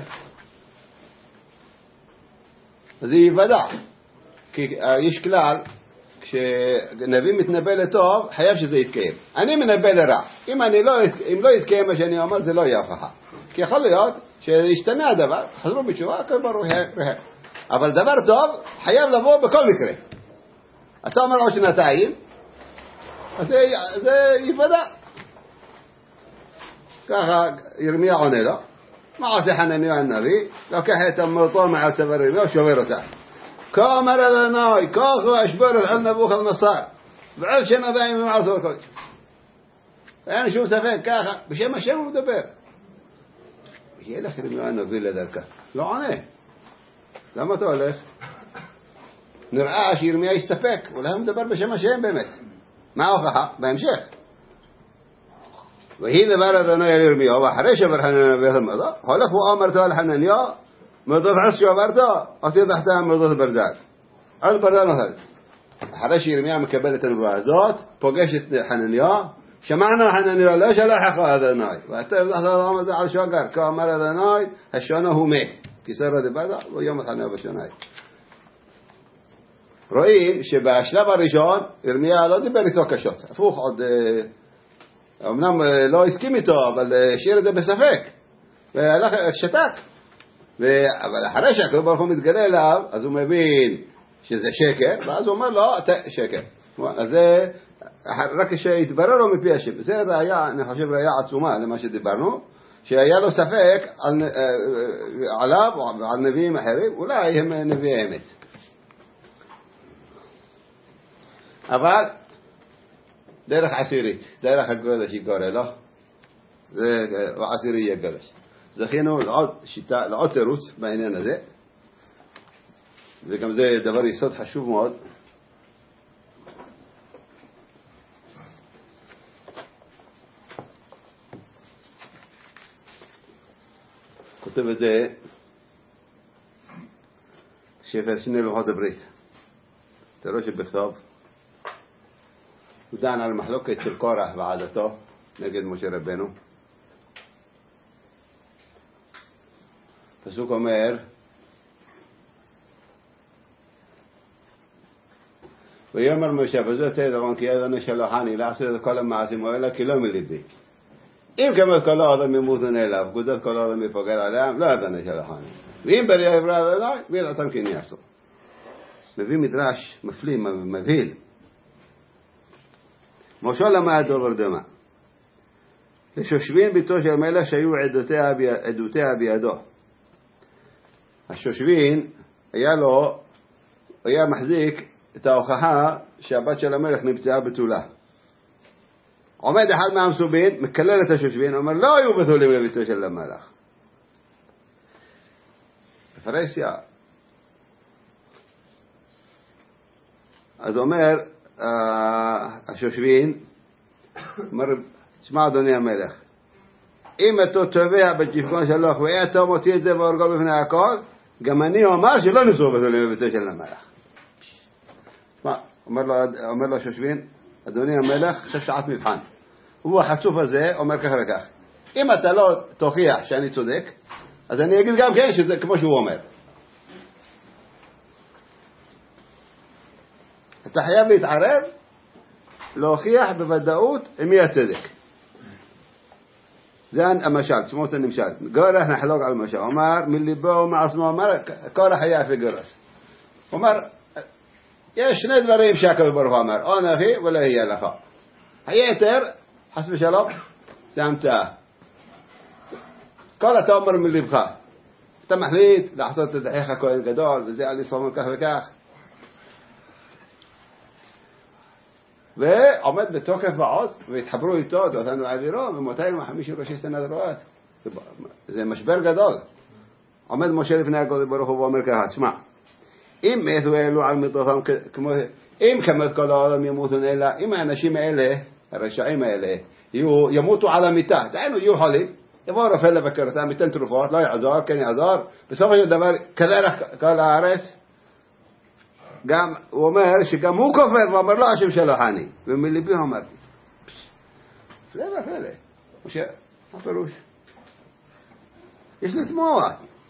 זה ייוודע, כי יש כלל, כשנביא מתנבא לטוב, חייב שזה יתקיים. אני מנבא לרע. אם לא יתקיים מה שאני אומר, זה לא יהיה הוכחה. כי יכול להיות שישתנה הדבר, חזרו בתשובה, הכל ברור, אבל דבר טוב חייב לבוא בכל מקרה. אתה אומר עוד 2, אז זה ייוודע. ככה ירמיה עונה לו, מה עושה חנניה הנביא? לוקח את המוטור מעצב ירמיה ושובר אותה. כה אמר אדוני, ככה אשבור על נבוכדנצר, ועוד 2 ימים מארצו הקודש. אין שום ספק, ככה, בשם השם הוא מדבר. יהיה לך ירמיה הנביא לדרכה. לא עונה. למה אתה הולך? נראה שירמיה יסתפק, אולי הוא מדבר בשם השם באמת. מה ההוכחה? בהמשך. והיא דבר אדוני אל ירמיה, ואחרי שבר חנניה הנביא המדע, הולך ואמרתו על חנניה, מדות עש שעברתו, עשית תחתם מדות ברזל. על ברזל נוחד. אחרי שירמיה מקבל את הנבואה הזאת, פוגש את חנניה, שמענו חנניה, לא שלחך אדוני. ואתה הבטחת לעמוד על שוגר, כה אמר אדוני, השונה הוא מת. כי סר דיברת, ויום את חנניה בשנה. רואים שבשלב הראשון, ירמיה לא דיבר איתו קשות. הפוך, עוד, אמנם לא הסכים איתו, אבל השאיר את זה בספק. והלך, שתק. אבל אחרי שהקדוש ברוך הוא מתגלה אליו, אז הוא מבין שזה שקר, ואז הוא אומר לו, אתה שקר. אז זה רק כשהתברר לו מפי השם. זה ראיה, אני חושב ראיה עצומה למה שדיברנו, שהיה לו ספק עליו או על נביאים אחרים, אולי הם נביאי אמת. אבל דרך עשירית, דרך הקודש יקורא לו, זה עשירי יהיה קודש. זכינו לעוד תירוץ בעניין הזה, וגם זה דבר יסוד חשוב מאוד. כותב את זה שפר שני לוחות הברית. תראו שבכתוב הוא דן על מחלוקת של קורח ועדתו נגד משה רבנו. פסוק אומר, ויאמר משה בזאת תדעון כי אדוני שלחני לעשות את כל המעשים האלה כי לא מליבי. אם כמת כל האדם ימותון אליו, פקודת כל האדם יפגר עליהם, לא אדוני שלחני. ואם בריאה יברא אדוני, וידעתם כן יעשו. מביא מדרש מפליא, מבהיל. משה למד דבר דומה. לשושבין ביתו של מלך שהיו עדותיה בידו. השושבין היה מחזיק את ההוכחה שהבת של המלך נפצעה בתולה. עומד אחד מהמסובין, מקלל את השושבין, אומר לא היו בתולים לביתו של המלך. בפרסיה. אז אומר השושבין, אומר, תשמע אדוני המלך, אם אתה תובע בג'פקון שלך ואתה מוציא את זה והורגו בפני הכל, גם אני אומר שלא ניסו בתולים לביתו של המלך. אומר לו השושבין, אדוני המלך, עכשיו שעת מבחן. הוא החצוף הזה אומר כך וכך. אם אתה לא תוכיח שאני צודק, אז אני אגיד גם כן שזה כמו שהוא אומר. אתה חייב להתערב, להוכיח בוודאות עם מי הצדק. זה המשל, שמות הנמשל. גורח נחלוק על משל. אומר, מליבו ומעצמו, אומר, קורח היה في גורס. אומר, יש שני דברים שהקדוש ברוך הוא אמר, או נביא ולא יהיה לך. היתר, חס ושלום, זה המצאה. כל אתה אומר מלבך. אתה מחליט לעשות את אחיך כהן גדול, וזה על יסלום כך וכך. ועומד בתוקף בעוז, והתחברו איתו, דותנו עבירו, ו250 ראשי סנד רואות. זה משבר גדול. עומד משה לפני הקדוש ברוך הוא ואומר ככה, שמע, אם מתו אלו על מיתותם, אם כמת כל העולם ימותון אלא, אם האנשים האלה, הרשעים האלה, ימותו על המיטה, דהיינו יהיו חולים, יבוא רופא לבקר אותם, ייתן תרופות, לא יעזור, כן יעזור, בסופו של דבר, כדרך כל הארץ, גם, הוא אומר שגם הוא כופר, ואומר לו השם שלוחני, ומליבי אמרתי, פלא ופלא, משה, מה פירוש? יש לתמוע.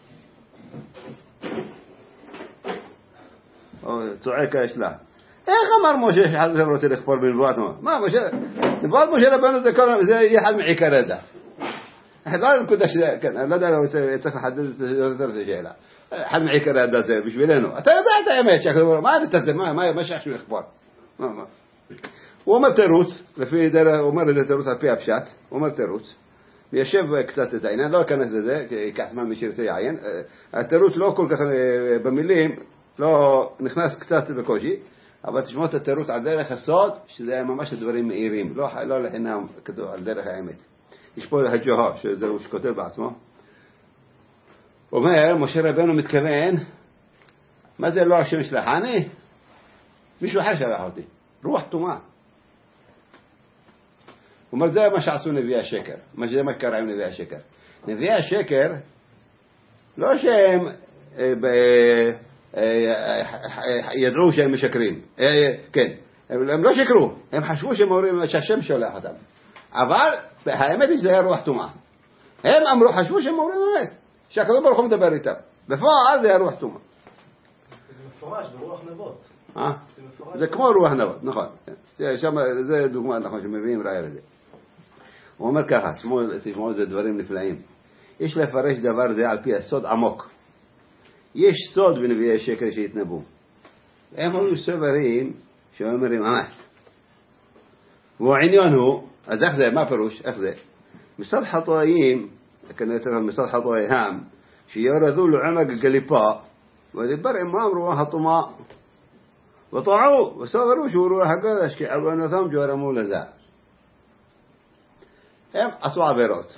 צועק הישלה. איך אמר משה שחד ושם רוצה לכפור בנבואת משה? מה משה? נבואת משה רבנו זה יהיה אחד מעיקר הדף. לא נקודה שזה, כן, אני לא יודע אם צריך לחדד את השאלה. אחד מעיקר הדף זה בשבילנו. אתה יודע את האמת שהכדור, מה אתה תזה? מה שחשוב לכפור? הוא אומר תירוץ, לפי דרך, הוא אומר את תירוץ על פי הפשט, הוא אומר תירוץ. וישב קצת את העניין, לא אכנס לזה, כי ייקח זמן מי שירצה יעיין. התירוץ לא כל כך במילים, לא נכנס קצת בקושי, אבל תשמעו את התירוץ על דרך הסוד, שזה ממש דברים מהירים, לא לחינם כתוב על דרך האמת. יש פה הג'והה, שזה הוא שכותב בעצמו. אומר, משה רבנו מתכוון, מה זה לא השם שלחני? מישהו אחר שלח אותי, רוח תומה. הוא אומר, זה מה שעשו נביאי השקר, זה מה שקרה עם נביאי השקר. נביאי השקר, לא שהם ידעו שהם משקרים, כן, הם לא שקרו, הם חשבו שהם אומרים שהשם שולח אותם, אבל האמת היא שזה היה רוח תומה. הם אמרו, חשבו שהם אומרים אמת, שהקדוש ברוך הוא מדבר איתם, בפועל זה היה רוח תומה. זה מפורש ברוח נבות. זה כמו רוח נבות, נכון. זה דוגמה, נכון, שמביאים ראיה לזה. הוא אומר ככה, תשמעו את זה דברים נפלאים. יש לפרש דבר זה על פי הסוד עמוק. יש סוד בנביאי שקר שהתנבאו. הם היו סוברים שאומרים אמת. והעניין הוא, אז איך זה, מה פירוש? איך זה? מסד חטאים, כנראה תראה מסד חטאיהם, שירדו לעמק גליפה, ודיבר עמם רוח התומה, וטעו, וסוברים שהוא רוח הקודש, כי עוונותם גרמו לזה. הם עשו עבירות,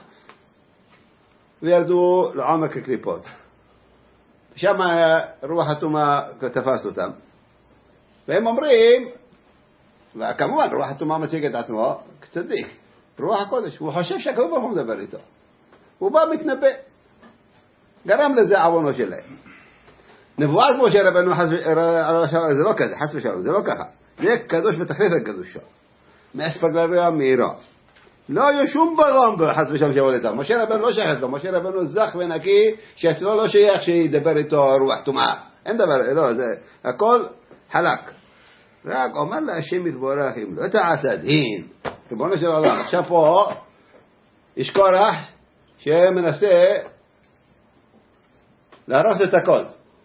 וירדו לעמק הקליפות. שם רוח התומה תפס אותם. והם אומרים, וכמובן רוח התומה מציג את עצמו כצדיק, רוח הקודש. הוא חושב שהקדוש ברוך הוא מדבר איתו. הוא בא מתנבא. גרם לזה עוונו שלהם. נבואת משה רבנו, זה לא כזה, חס ושלום, זה לא ככה. זה קדוש בתחליף הקדושו. מאספגלביה מהירה. לא יהיה שום ברום בחס ושם שהולדם. משה רבנו לא שייך לו, משה רבנו זך ונקי, שאצלו לא שייך שידבר איתו רוח תומה. אין דבר, לא, זה הכל חלק. רק אומר לה השם יתבורך, אם לא תעשה דין, ריבונו של עולם. עכשיו פה, יש קורח שמנסה להרוס את הכל.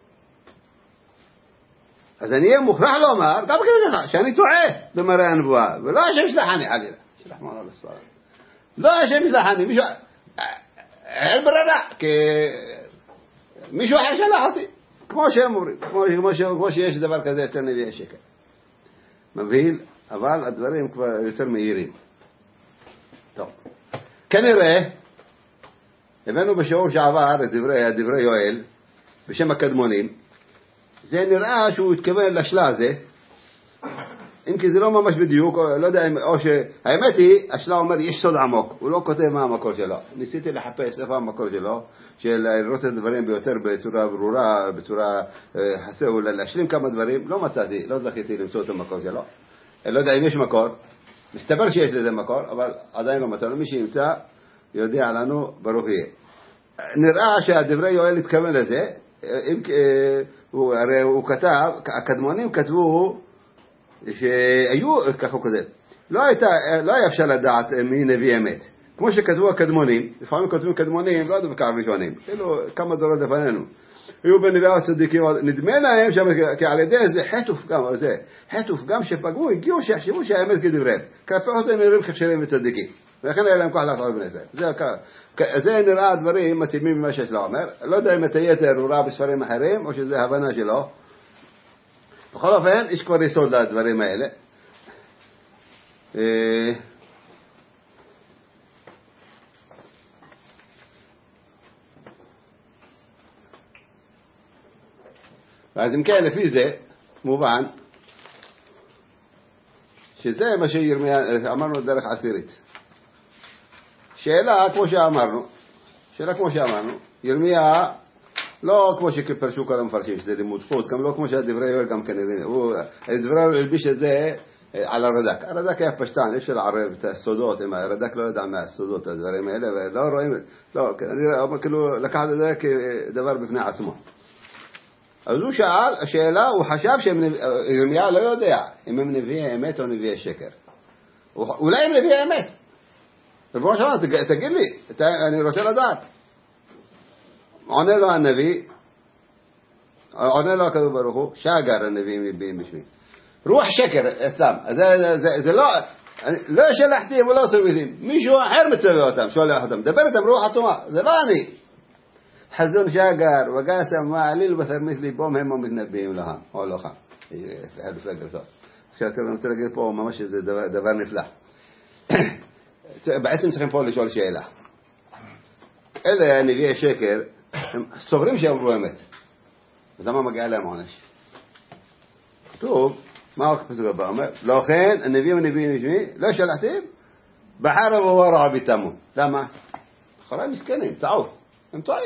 אז אני אהיה מוכרח לומר, גם ככה, שאני טועה במראה הנבואה, ולא השם ישלחני, חלילה. שלח מעלה לסלם. לא השם ישלחני, מישהו, אין ברירה, כי מישהו אחר שלח אותי, כמו שהם אומרים, כמו שיש דבר כזה אצל נביאי שקר. מבהיל, אבל הדברים כבר יותר מהירים. טוב. כנראה, הבאנו בשיעור שעבר את דברי יואל, בשם הקדמונים, זה נראה שהוא התכוון לשלה הזה, אם כי זה לא ממש בדיוק, לא יודע, או שהאמת היא, השלה אומר, יש סוד עמוק, הוא לא כותב מה המקור שלו. ניסיתי לחפש איפה המקור שלו, של לראות את הדברים ביותר בצורה ברורה, בצורה חסה, או להשלים כמה דברים, לא מצאתי, לא זכיתי למצוא את המקור שלו. לא יודע אם יש מקור, מסתבר שיש לזה מקור, אבל עדיין לא מצאנו. מי שימצא, יודע לנו, ברוך יהיה. נראה שהדברי יואל התכוון לזה, הרי הוא כתב, הקדמונים כתבו, שהיו, ככה הוא כותב, לא היה אפשר לדעת מי נביא אמת. כמו שכתבו הקדמונים, לפעמים כותבים קדמונים, לא דווקא ראשונים, כאילו כמה דורות לפנינו. היו בנביאי הצדיקים, נדמה להם שעל ידי זה חטוף גם שפגעו, הגיעו שיחשבו שהאמת כדבריהם. כלפי אותם נראים כשרים וצדיקים. ולכן היה להם כוח לעשות בני ישראל. זה נראה דברים מתאימים ממה שיש לו אומר. לא יודע אם את היתר הוא ראה בספרים אחרים, או שזה הבנה שלו. בכל אופן, יש כבר יסוד לדברים האלה. ואז אם כן, לפי זה, מובן, שזה מה שירמיה, אמרנו דרך עשירית. שאלה כמו שאמרנו, ירמיה, לא כמו שפרשו כל המפרשים, שזה לימוד זכות, גם לא כמו שהדברי יואל גם כנראה, הדברי יואל הלביש את זה על הרד"ק. הרד"ק היה פשטן, אפשר לערב את הסודות, הרד"ק לא ידע מהסודות, הדברים האלה, ולא רואים, לא, כאילו לקחת את זה כדבר בפני עצמו. אז הוא שאל, השאלה, הוא חשב שירמיה לא יודע אם הם נביאי אמת או נביאי שקר. אולי הם נביאי אמת. ריבונו של עולם, תגיד לי, אני רוצה לדעת. עונה לו הנביא, עונה לו הקדוש ברוך הוא, שגר הנביאים נביאים בשמי. רוח שקר אצלם. זה לא שלחתי ולא סוביתים. מישהו אחר מצווה אותם, שולח אותם. דבר איתם רוח התומה. זה לא אני. חזון שגר וגסם מעליל בתרמית בום הם המתנבאים להם, או לא חם. עכשיו אני רוצה להגיד פה ממש שזה דבר נפלא. בעצם צריכים פה לשאול שאלה. אלה נביאי שקר, הם סוברים שאמרו אמת. אז למה מגיע להם עונש? כתוב, מה הפסוק הבא אומר? לא כן, הנביאים בשמי, לא שלחתם, בחרב וברע ביתמו. למה? אחרי מסכנים, טעו. הם טועים.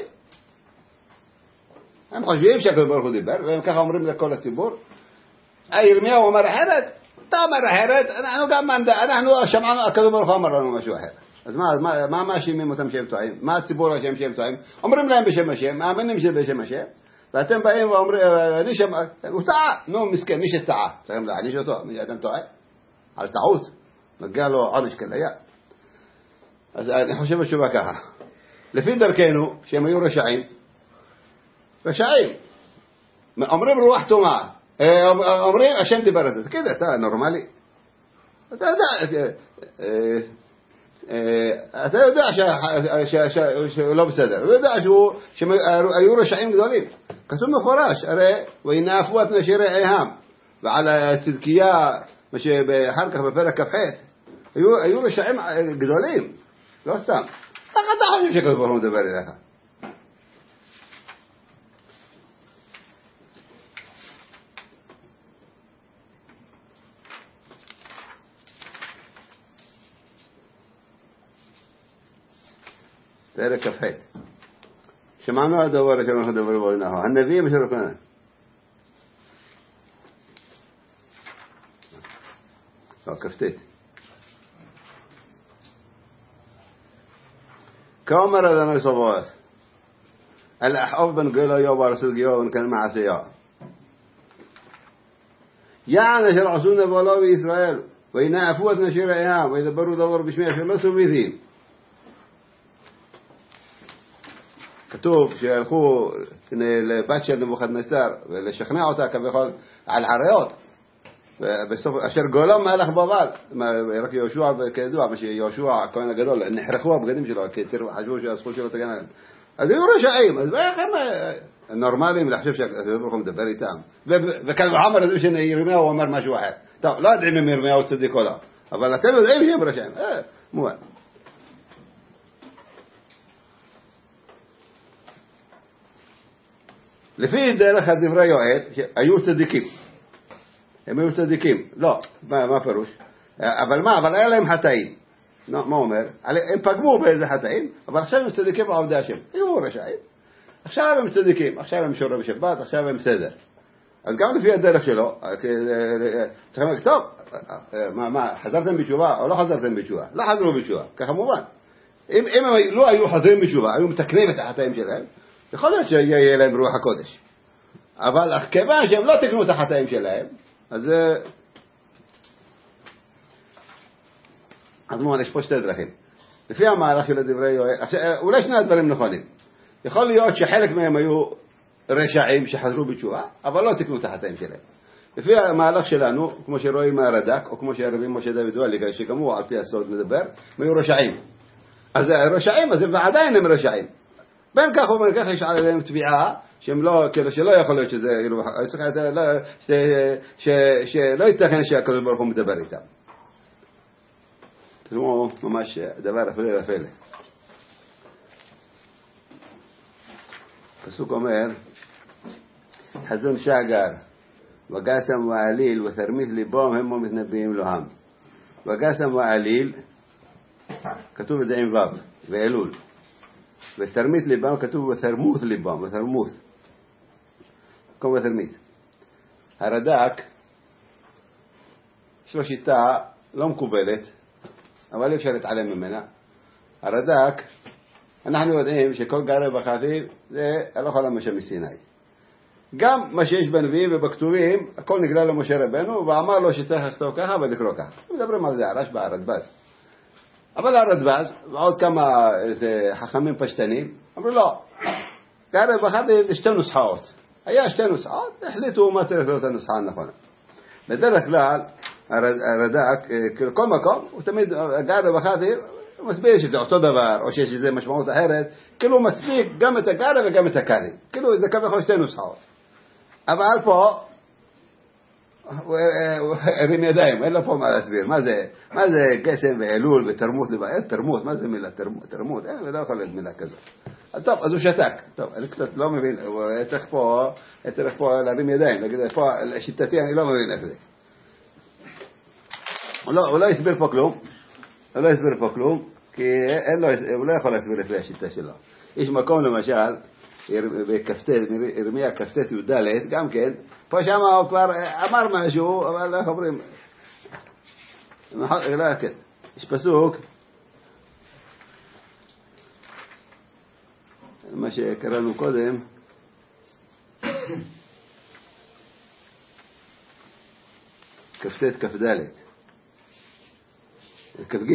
הם חושבים שהקדוש ברוך הוא דיבר, והם ככה אומרים לכל הציבור. ירמיהו אומר אחרת, אתה אומר אחרת, אנחנו שמענו, הקדוש ברוך הוא אמר לנו משהו אחר. אז מה מאשימים אותם שהם טועים? מה הציבור השם שהם טועים? אומרים להם בשם השם, מאמינים שבשם השם, ואתם באים ואומרים, הוא טעה, נו מסכן, מי שטעה, צריכים להעניש אותו, אתם טועים? על טעות, מגיע לו עונש כליה. אז אני חושב בתשובה ככה, לפי דרכנו, שהם היו רשעים, אומרים רוח תומה, אומרים השם דיבר את זה, כדי, אתה נורמלי, אתה יודע שהוא לא בסדר, הוא יודע שהיו רשעים גדולים, כתוב מפורש, הרי וינאפו את נשיריהם, ועל הצדקיה, מה שאחר כך בפרק כ"ח, היו רשעים גדולים, לא סתם, איך אתה חושב שכתוב ברוך הוא מדבר אליך? פרק כ"ח. שמענו הדבר שאנחנו מדברים בו אנחנו. הנביאים אשר כאן. כ"ט. כאומר אדוני צבאות. על אחאב בן גליה ורסול גיאו בן כן מעשיה. יען אשר עשו נבלה בישראל וינאפו את נשיריהם וידברו דבר בשמי אשר לא סוביתים. כתוב שהלכו לבת של נבוכדנצר ולשכנע אותה כביכול על עריות בסוף אשר גולם מהלך בבל רק יהושע כידוע מה שיהושע הכהן הגדול נחרחו הבגדים שלו כי חשבו שהזכות שלו תגן עליהם אז היו רשעים אז איך הם נורמליים לחשוב שהקדוש מדבר איתם וכאן עמר הזה שירמיהו אומר משהו אחר טוב לא יודעים אם ירמיהו צדיק או לא אבל אתם יודעים שהם רשעים מובן לפי דרך הדברי יואל, היו צדיקים. הם היו צדיקים. לא, מה פירוש? אבל היה להם חטאים. מה אומר? הם פגמו באיזה חטאים, אבל עכשיו הם צדיקים בעובדי השם. היו רשעים. עכשיו הם צדיקים, עכשיו הם שורים בשבת, עכשיו הם סדר. אז גם לפי הדרך שלו, צריכים להגיד, טוב, חזרתם בתשובה או לא חזרתם בתשובה? לא חזרו בתשובה, ככה מובן. אם הם לא היו חזרים בתשובה, היו מתקנים את החטאים שלהם, יכול להיות שיהיה להם רוח הקודש. אבל כיוון שהם לא תקנו את החטאים שלהם, אז אז מובן, יש פה שתי דרכים. לפי המהלך של דברי יואל, אולי שני הדברים נכונים. יכול להיות שחלק מהם היו רשעים שחזרו בתשובה, אבל לא תקנו את החטאים שלהם. לפי המהלך שלנו, כמו שרואים מהרד"ק, או כמו שהרבי משה דוד ואליגה, שגם הוא על פי הסוד מדבר, הם היו רשעים. אז רשעים, אז ועדיין הם רשעים. בין כך ובין כך יש עליהם תביעה, שהם לא, כאילו שלא יכול להיות שזה, שלא ייתכן שהקדוש ברוך הוא מדבר איתם. תראו ממש דבר אפלה ופלא. פסוק אומר, חזון שגר, וגסם ועליל ותרמית ליבם הם מתנבאים להם. וגסם ועליל, כתוב את זה עם וו, ואלול. ותרמית ליבם כתוב ותרמות ליבם, ותרמות. כמו ותרמית. הרד"ק, יש לו שיטה לא מקובלת, אבל אי אפשר להתעלם ממנה. הרד"ק, אנחנו יודעים שכל גרה וחזיר זה הלכה למשה מסיני. גם מה שיש בנביאים ובכתובים, הכל נגלה למשה רבנו, ואמר לו שצריך לכתוב ככה ולקרוא ככה. מדברים על זה, הרשב"א, הרדב"ז. אבל הרדב"ז, ועוד כמה חכמים פשטנים, אמרו לא, גרה וחזיר זה שתי נוסחאות. היה שתי נוסחאות, החליטו מה צריך להיות הנוסחה הנכונה. בדרך כלל, הרד"ק, כל מקום, הוא תמיד גרה וחזיר, הוא מסביר שזה אותו דבר, או שיש איזה משמעות אחרת, כאילו הוא מצדיק גם את הגרה וגם את הקרי. כאילו זה כמה שתי נוסחאות. אבל פה, הוא הרים ידיים, אין לו פה מה להסביר. מה זה גשם ואלול ותרמות לבעל? תרמות, מה זה מילה תרמות? אין, לא יכול להיות מילה כזאת. טוב, אז הוא שתק. טוב, אני קצת לא מבין, הוא צריך פה להרים ידיים, להגיד, פה, לשיטתי אני לא מבין איך זה. הוא לא הסביר פה כלום. הוא לא הסביר פה כלום, כי הוא לא יכול להסביר לפי השיטה שלו. יש מקום למשל, ירמיה כ"ט י"ד, גם כן, פה שם הוא כבר אמר משהו, אבל איך אומרים? לא, כן. יש פסוק, מה שקראנו קודם, כ"ט כ"ד. כ"ג.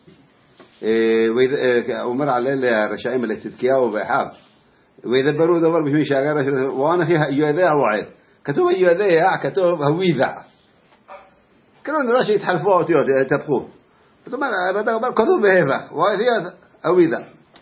הוא אומר על אלה הרשעים אלה צדקיהו ואחיו, וידברו דבר בשמי שהגר ואנכי יודע וועד. כתוב יודע, כתוב הווידע. כאילו נראה שהתחלפו אותיות, התהפכו. זאת אומרת, כתוב בהבח, הווידע.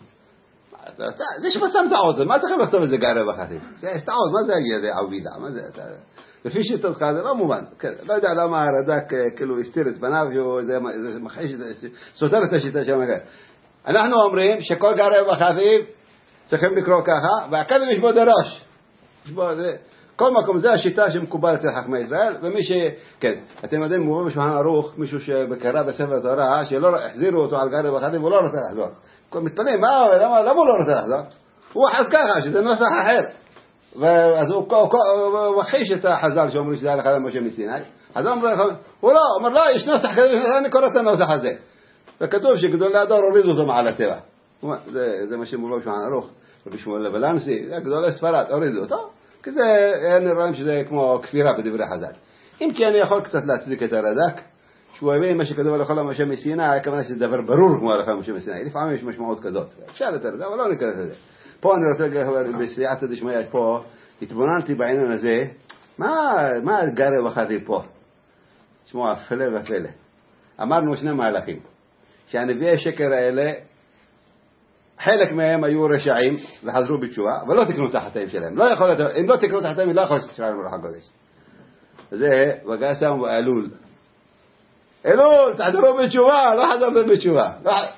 זה שפסתם טעות, מה צריך לכתוב את זה גרה וחזיר? יש טעות, מה זה יודע הווידע? מה זה? לפי שיטתך זה לא מובן. לא יודע למה הרד"ק כאילו הסתיר את פניו, זה מחש, סותר את השיטה של המגר. אנחנו אומרים שכל גרה וחזיר צריכים לקרוא ככה, והקדם יש בו דרוש. כל מקום זה השיטה שמקובלת לחכמי ישראל, ומי כן, אתם יודעים, מובן בשולחן ערוך, מישהו שקרא בספר תורה, שלא החזירו אותו על גרה וחזיר, והוא לא רוצה לחזור. מתפלאים, למה הוא לא רוצה לחזור? הוא חז ככה, שזה נוסח אחר. אז הוא מכחיש את החז"ל שאומרים שזה הלכה למשה מסיני. אז הוא לא, אומר לא, יש נוסח כזה, אני קורא את הנוסח הזה. וכתוב שגדולי הדור הורידו אותו מעל הטבע. זה מה שמובא בשולחן ערוך, רבי שמואל לבלנסי, זה גדולי ספרד, הורידו אותו. כי זה, נראים שזה כמו כפירה בדברי חז"ל. אם כי אני יכול קצת להצדיק את הרד"ק, שהוא הבין מה שכתוב הלכה למשה מסיני, הכוונה שזה דבר ברור כמו הלכה למשה מסיני. לפעמים יש משמעות כזאת. אפשר לתאר את זה, אבל לא ניכנס לזה. פה אני רוצה להגיד, בסייעתא דשמיא פה, התבוננתי בעניין הזה, מה גרה וחזיר פה? תשמעו, הפלא ופלא. אמרנו שני מהלכים, שהנביאי שקר האלה, חלק מהם היו רשעים וחזרו בתשובה, ולא תקנו את החטאים שלהם. לא יכול להיות, אם לא תקנו את החטאים, לא יכול להיות שתשמענו ברוח הקודש. זה וגסם ואלול. אלול, תחזרו בתשובה, לא חזרתם בתשובה.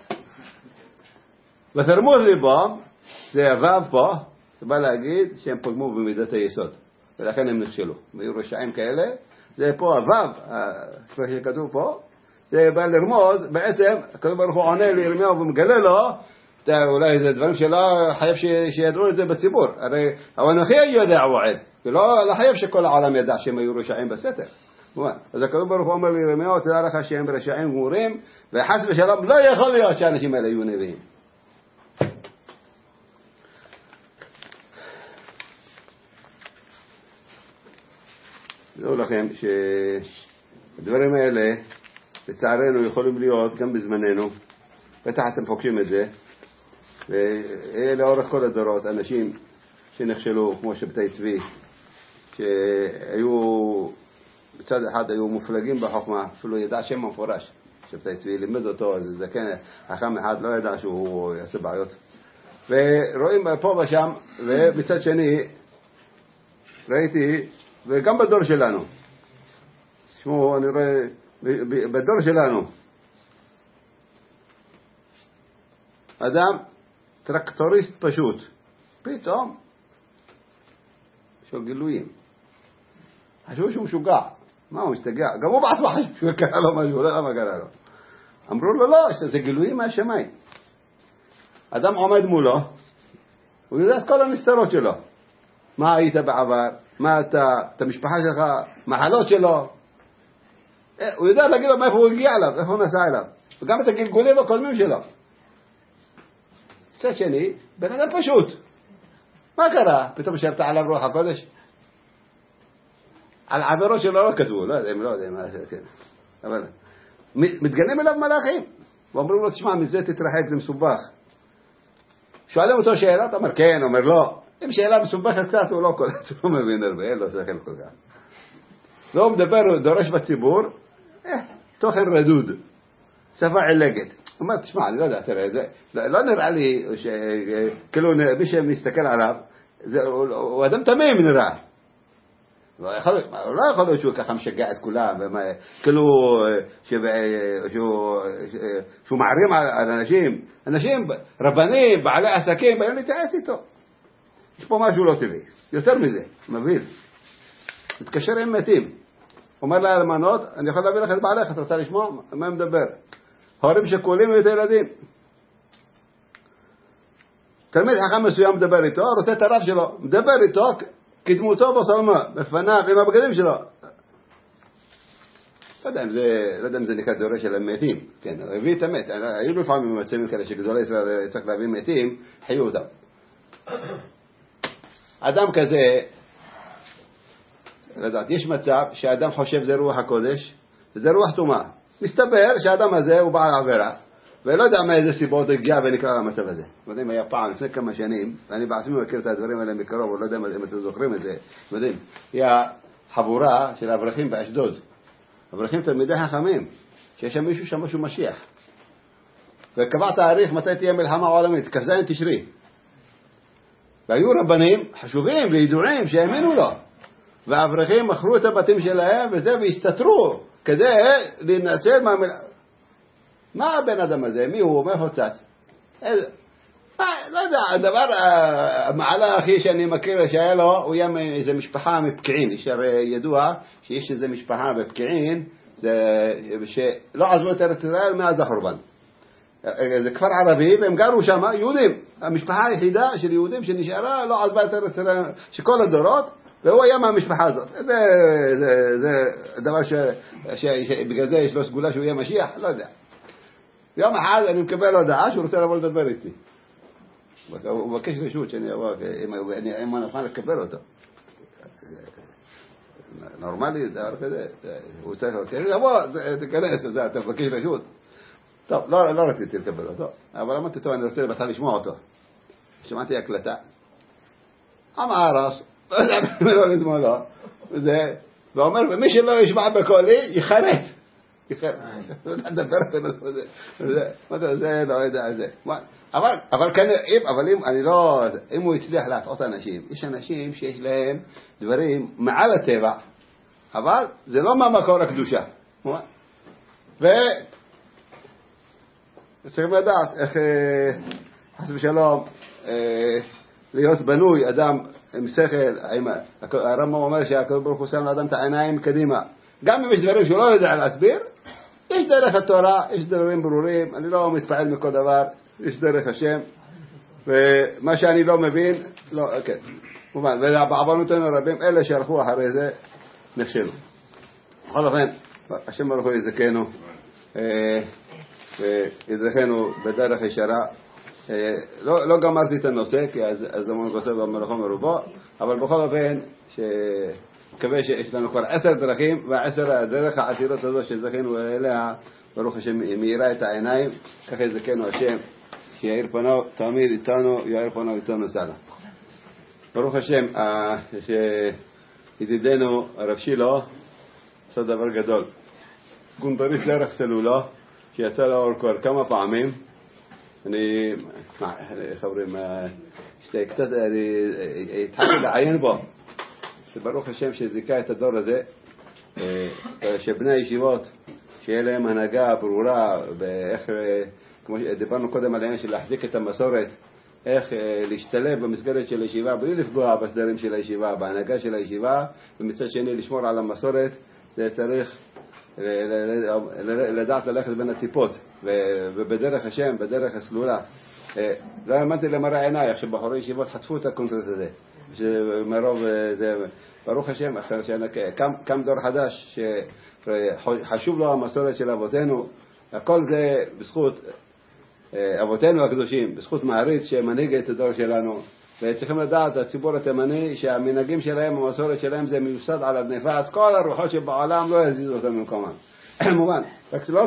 ותרמות ליבם, זה הוו פה, זה בא להגיד שהם פגמו במידת היסוד, ולכן הם נכשלו. והיו רשעים כאלה, זה פה הוו, כמו שכתוב פה, זה בא לרמוז, בעצם, הקדוש ברוך הוא עונה לירמיהו ומגלה לו, אולי זה דברים שלא חייב שידעו את זה בציבור, הרי אנוכי יודע וועד, ולא חייב שכל העולם ידע שהם היו רשעים בסתר. אז הקדוש ברוך הוא אומר לירמיהו, תדע לך שהם רשעים גמורים, וחס ושלום לא יכול להיות שהאנשים האלה יהיו נביאים. זהו לכם שהדברים האלה לצערנו יכולים להיות גם בזמננו, בטח אתם פוגשים את זה, ולאורך כל הדורות אנשים שנכשלו כמו שבתאי צבי, שהיו בצד אחד היו מופלגים בחוכמה, אפילו ידע שם מפורש, שבתאי צבי לימד אותו, זה כן, חכם אחד לא ידע שהוא יעשה בעיות. ורואים פה ושם, ובצד שני ראיתי, וגם בדור שלנו, תשמעו, אני רואה, בדור שלנו, אדם טרקטוריסט פשוט, פתאום יש לו גילויים. חשבו שהוא משוגע. מה הוא משתגע? גם הוא בעצמו חשב שהוא קרה לו משהו, לא יודע מה קרה לו. אמרו לו לא, שזה גילויים מהשמיים. אדם עומד מולו, הוא יודע את כל הנסתרות שלו. מה היית בעבר? מה אתה? את המשפחה שלך? מחלות שלו? הוא יודע להגיד לו מאיפה הוא הגיע אליו, איפה הוא נסע אליו. וגם את הגלגולים הקודמים שלו. קצת שני, בן אדם פשוט. מה קרה? פתאום שבת עליו רוח הקודש? על עבירות שלו לא כתבו, לא יודע מה זה, כן. אבל מתגנים אליו מלאכים. ואומרים לו, תשמע, מזה תתרחק, זה מסובך. שואלים אותו שאלה, אתה אומר כן, אומר לא. אם שאלה מסובכת קצת, הוא לא קולט, הוא מבין הרבה, אין לו שכל כל כך. והוא מדבר, הוא דורש בציבור, תוכן רדוד, שפה עילגת. הוא אומר, תשמע, אני לא יודע, תראה, לא נראה לי, כאילו מי שמסתכל עליו, הוא אדם תמים נראה. לא יכול להיות שהוא ככה משגע את כולם, כאילו שהוא מערים על אנשים, רבנים, בעלי עסקים, באים להתייעץ איתו. יש פה משהו לא טבעי, יותר מזה, מבין. מתקשר עם מתים, אומר לה אלמנות, אני יכול להביא לך את בעלך, את רוצה לשמוע? מה מדבר? הורים שכולים את הילדים. תלמיד חכם מסוים מדבר איתו, רוצה את הרב שלו, מדבר איתו, כדמותו בסלמה, בפניו, עם הבגדים שלו. לא יודע אם זה נקרא דורש של המתים. כן, הביא את המת. היו לפעמים מצבים כאלה שגדולי ישראל צריך להביא מתים, חיו אותם. אדם כזה, לדעת, יש מצב שאדם חושב זה רוח הקודש, וזה רוח תומה. מסתבר שהאדם הזה הוא בעל עבירה, ולא יודע מאיזה סיבות הגיע ונקרא למצב הזה. יודעים, היה פעם, לפני כמה שנים, ואני בעצמי מכיר את הדברים האלה מקרוב, ולא יודע אם אתם זוכרים את זה, יודעים, היה חבורה של אברכים באשדוד, אברכים תלמידי חכמים, שיש שם מישהו שם משהו משיח. וקבע תאריך מתי תהיה מלחמה עולמית, כ"ז תשרי. והיו רבנים חשובים וידועים שהאמינו לו. והאברכים מכרו את הבתים שלהם וזה, והסתתרו כדי להינצל מהמלחמה. מה הבן אדם הזה? מי הוא? מאיפה צץ? לא יודע, הדבר המעלה הכי שאני מכיר שהיה לו, הוא היה מאיזה משפחה מפקיעין. יש הרי ידוע שיש איזה משפחה בפקיעין שלא עזבו את ארץ ישראל מאז החורבן. זה כפר ערבי והם גרו שם, יהודים. המשפחה היחידה של יהודים שנשארה לא עזבה את ארץ ישראל שכל הדורות, והוא היה מהמשפחה הזאת. זה דבר שבגלל זה יש לו סגולה שהוא יהיה משיח, לא יודע. יום אחד אני מקבל הודעה שהוא רוצה לבוא לדבר איתי. הוא מבקש רשות שאני אבוא, אם אני אוכל לקבל אותו. נורמלי, דבר כזה. הוא צריך לבוא, תיכנס, אתה מבקש רשות. טוב, לא רציתי לקבל אותו, אבל אמרתי טוב, אני רוצה בהתחלה לשמוע אותו. שמעתי הקלטה. אמרס, לא יודע אם לא לשמוע לו. ואומר, מי שלא ישמע בקולי, יחרט. זה לא יודע, זה. אבל אם הוא הצליח להטעות אנשים, יש אנשים שיש להם דברים מעל הטבע, אבל זה לא מהמקור הקדושה. וצריכים לדעת איך חס ושלום להיות בנוי אדם עם שכל. הרמב"ם אומר שהקדוש ברוך הוא שם לאדם את העיניים קדימה, גם אם יש דברים שהוא לא יודע להסביר. יש דרך התורה, יש דברים ברורים, אני לא מתפעל מכל דבר, יש דרך השם, ומה שאני לא מבין, לא, כן. ובעוונותינו רבים, אלה שהלכו אחרי זה, נכשלו. בכל אופן, השם ברוך הוא יזכנו, וידרכנו בדרך ישרה. לא גמרתי את הנושא, כי אז המון כוסף במלאכו מרובו, אבל בכל אופן, מקווה שיש לנו כבר 10 דרכים, דרך העשירות הזו שזכינו אליה, ברוך השם, מאירה את העיניים, ככה יזכנו השם, שיאיר פנו תמיד איתנו, יאיר פנו איתנו סעדה. ברוך השם, שידידנו הרב שילה עשה דבר גדול. גונדרית דרך סלולה, שיצא לאור כבר כמה פעמים. אני, איך אומרים, קצת התחלתי לעיין בו, שברוך השם שזיקה את הדור הזה, שבני הישיבות, שיהיה להם הנהגה ברורה, ואיך, כמו שדיברנו קודם על העניין של להחזיק את המסורת, איך להשתלב במסגרת של הישיבה, בלי לפגוע בסדרים של הישיבה, בהנהגה של הישיבה, ומצד שני לשמור על המסורת, זה צריך לדעת ללכת בין הציפות, ובדרך השם, בדרך הסלולה. לא האמנתי למראה עיניי, שבחורי ישיבות חטפו את הקונטרס הזה, שמרוב זה, ברוך השם, קם דור חדש, שחשוב לו המסורת של אבותינו, הכל זה בזכות אבותינו הקדושים, בזכות מעריץ שמנהיג את הדור שלנו, וצריכים לדעת, הציבור התימני, שהמנהגים שלהם, המסורת שלהם, זה מיוסד על אדני, אז כל הרוחות שבעולם לא יזיזו אותם במקומם. מובן, רק זה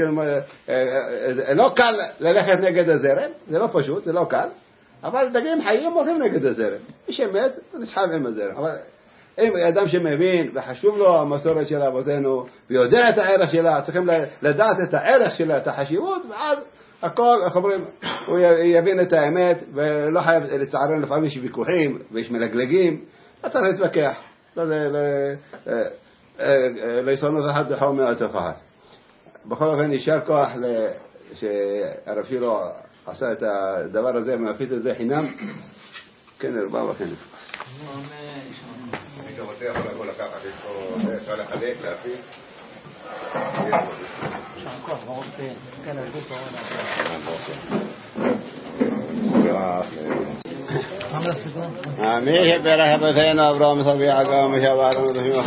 לא קל ללכת נגד הזרם, זה לא פשוט, זה לא קל, אבל דגים חיים הולכים נגד הזרם. מי שמת, נסחב עם הזרם. אבל אם אדם שמבין וחשוב לו המסורת של אבותינו, ויודע את הערך שלה, צריכים לדעת את הערך שלה, את החשיבות, ואז הכל, איך אומרים, הוא יבין את האמת, ולא חייב לצערנו, לפעמים יש ויכוחים ויש מלגלגים, אתה צריך להתווכח. לא יסונות אחד לחום מהטוף אחד. בכל אופן, יישר כוח שהרב שילה עשה את הדבר הזה, מהפיץ את זה חינם. כן, הרבה וכן. מי אתה רוצה יכול לבוא לקחת, יש פה, אפשר לחלק, להפיץ. מי שברך אבותינו אברהם יצחק ויעקב ושבענו ותושבים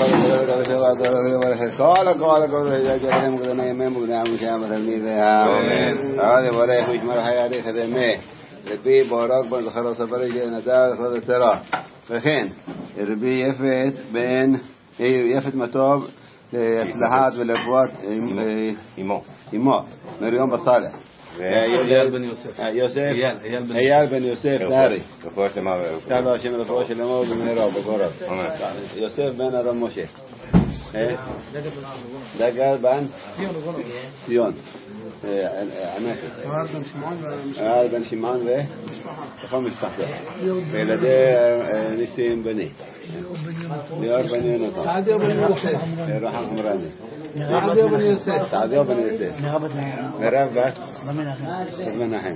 כל יגלם וגדנה ימם וגדנה משם ותלמידיה אמן יברך וישמר חייך חדמה רבי בורק בן זכרו סברי שנדע לכבוד התורה וכן רבי יפת מטוב להצלחת ולרפואת אמו מרים בסלח אייל בן יוסף אייל בן יוסף נהרי רפואה שלמה תודה השם רפואה שלמה ובמהרה ובגורל יוסף בן ארם משה דגל בן ציון אייל בן שמעון וכל משפחתו וילדי ניסים בני ליאור בן יונתן סעדיו בן יוסף רוחם חמרני סעדיו בן יוסף סעדיו בן יוסף מירב בת מנחם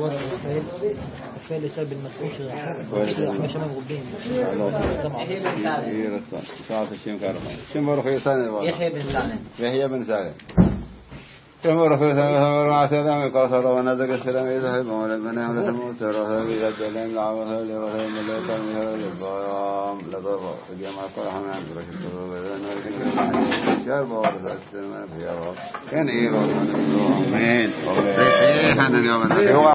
רפאל יצא בן מסעוד של רחם שם רובים יהי רצון שעת השם כרחם שם ברוך יסענו יחיה בן סלם שם ברוך יסענו ורעת אדם וכל תורה ונזק השלם יזהב ומלבנם לתמות ורחם יגדלם לעמך לרחם מלאך המהר לבם לדבר תגיע כל החמם ברשת טובה ודנו שר בורדת כן יהי רצון אמן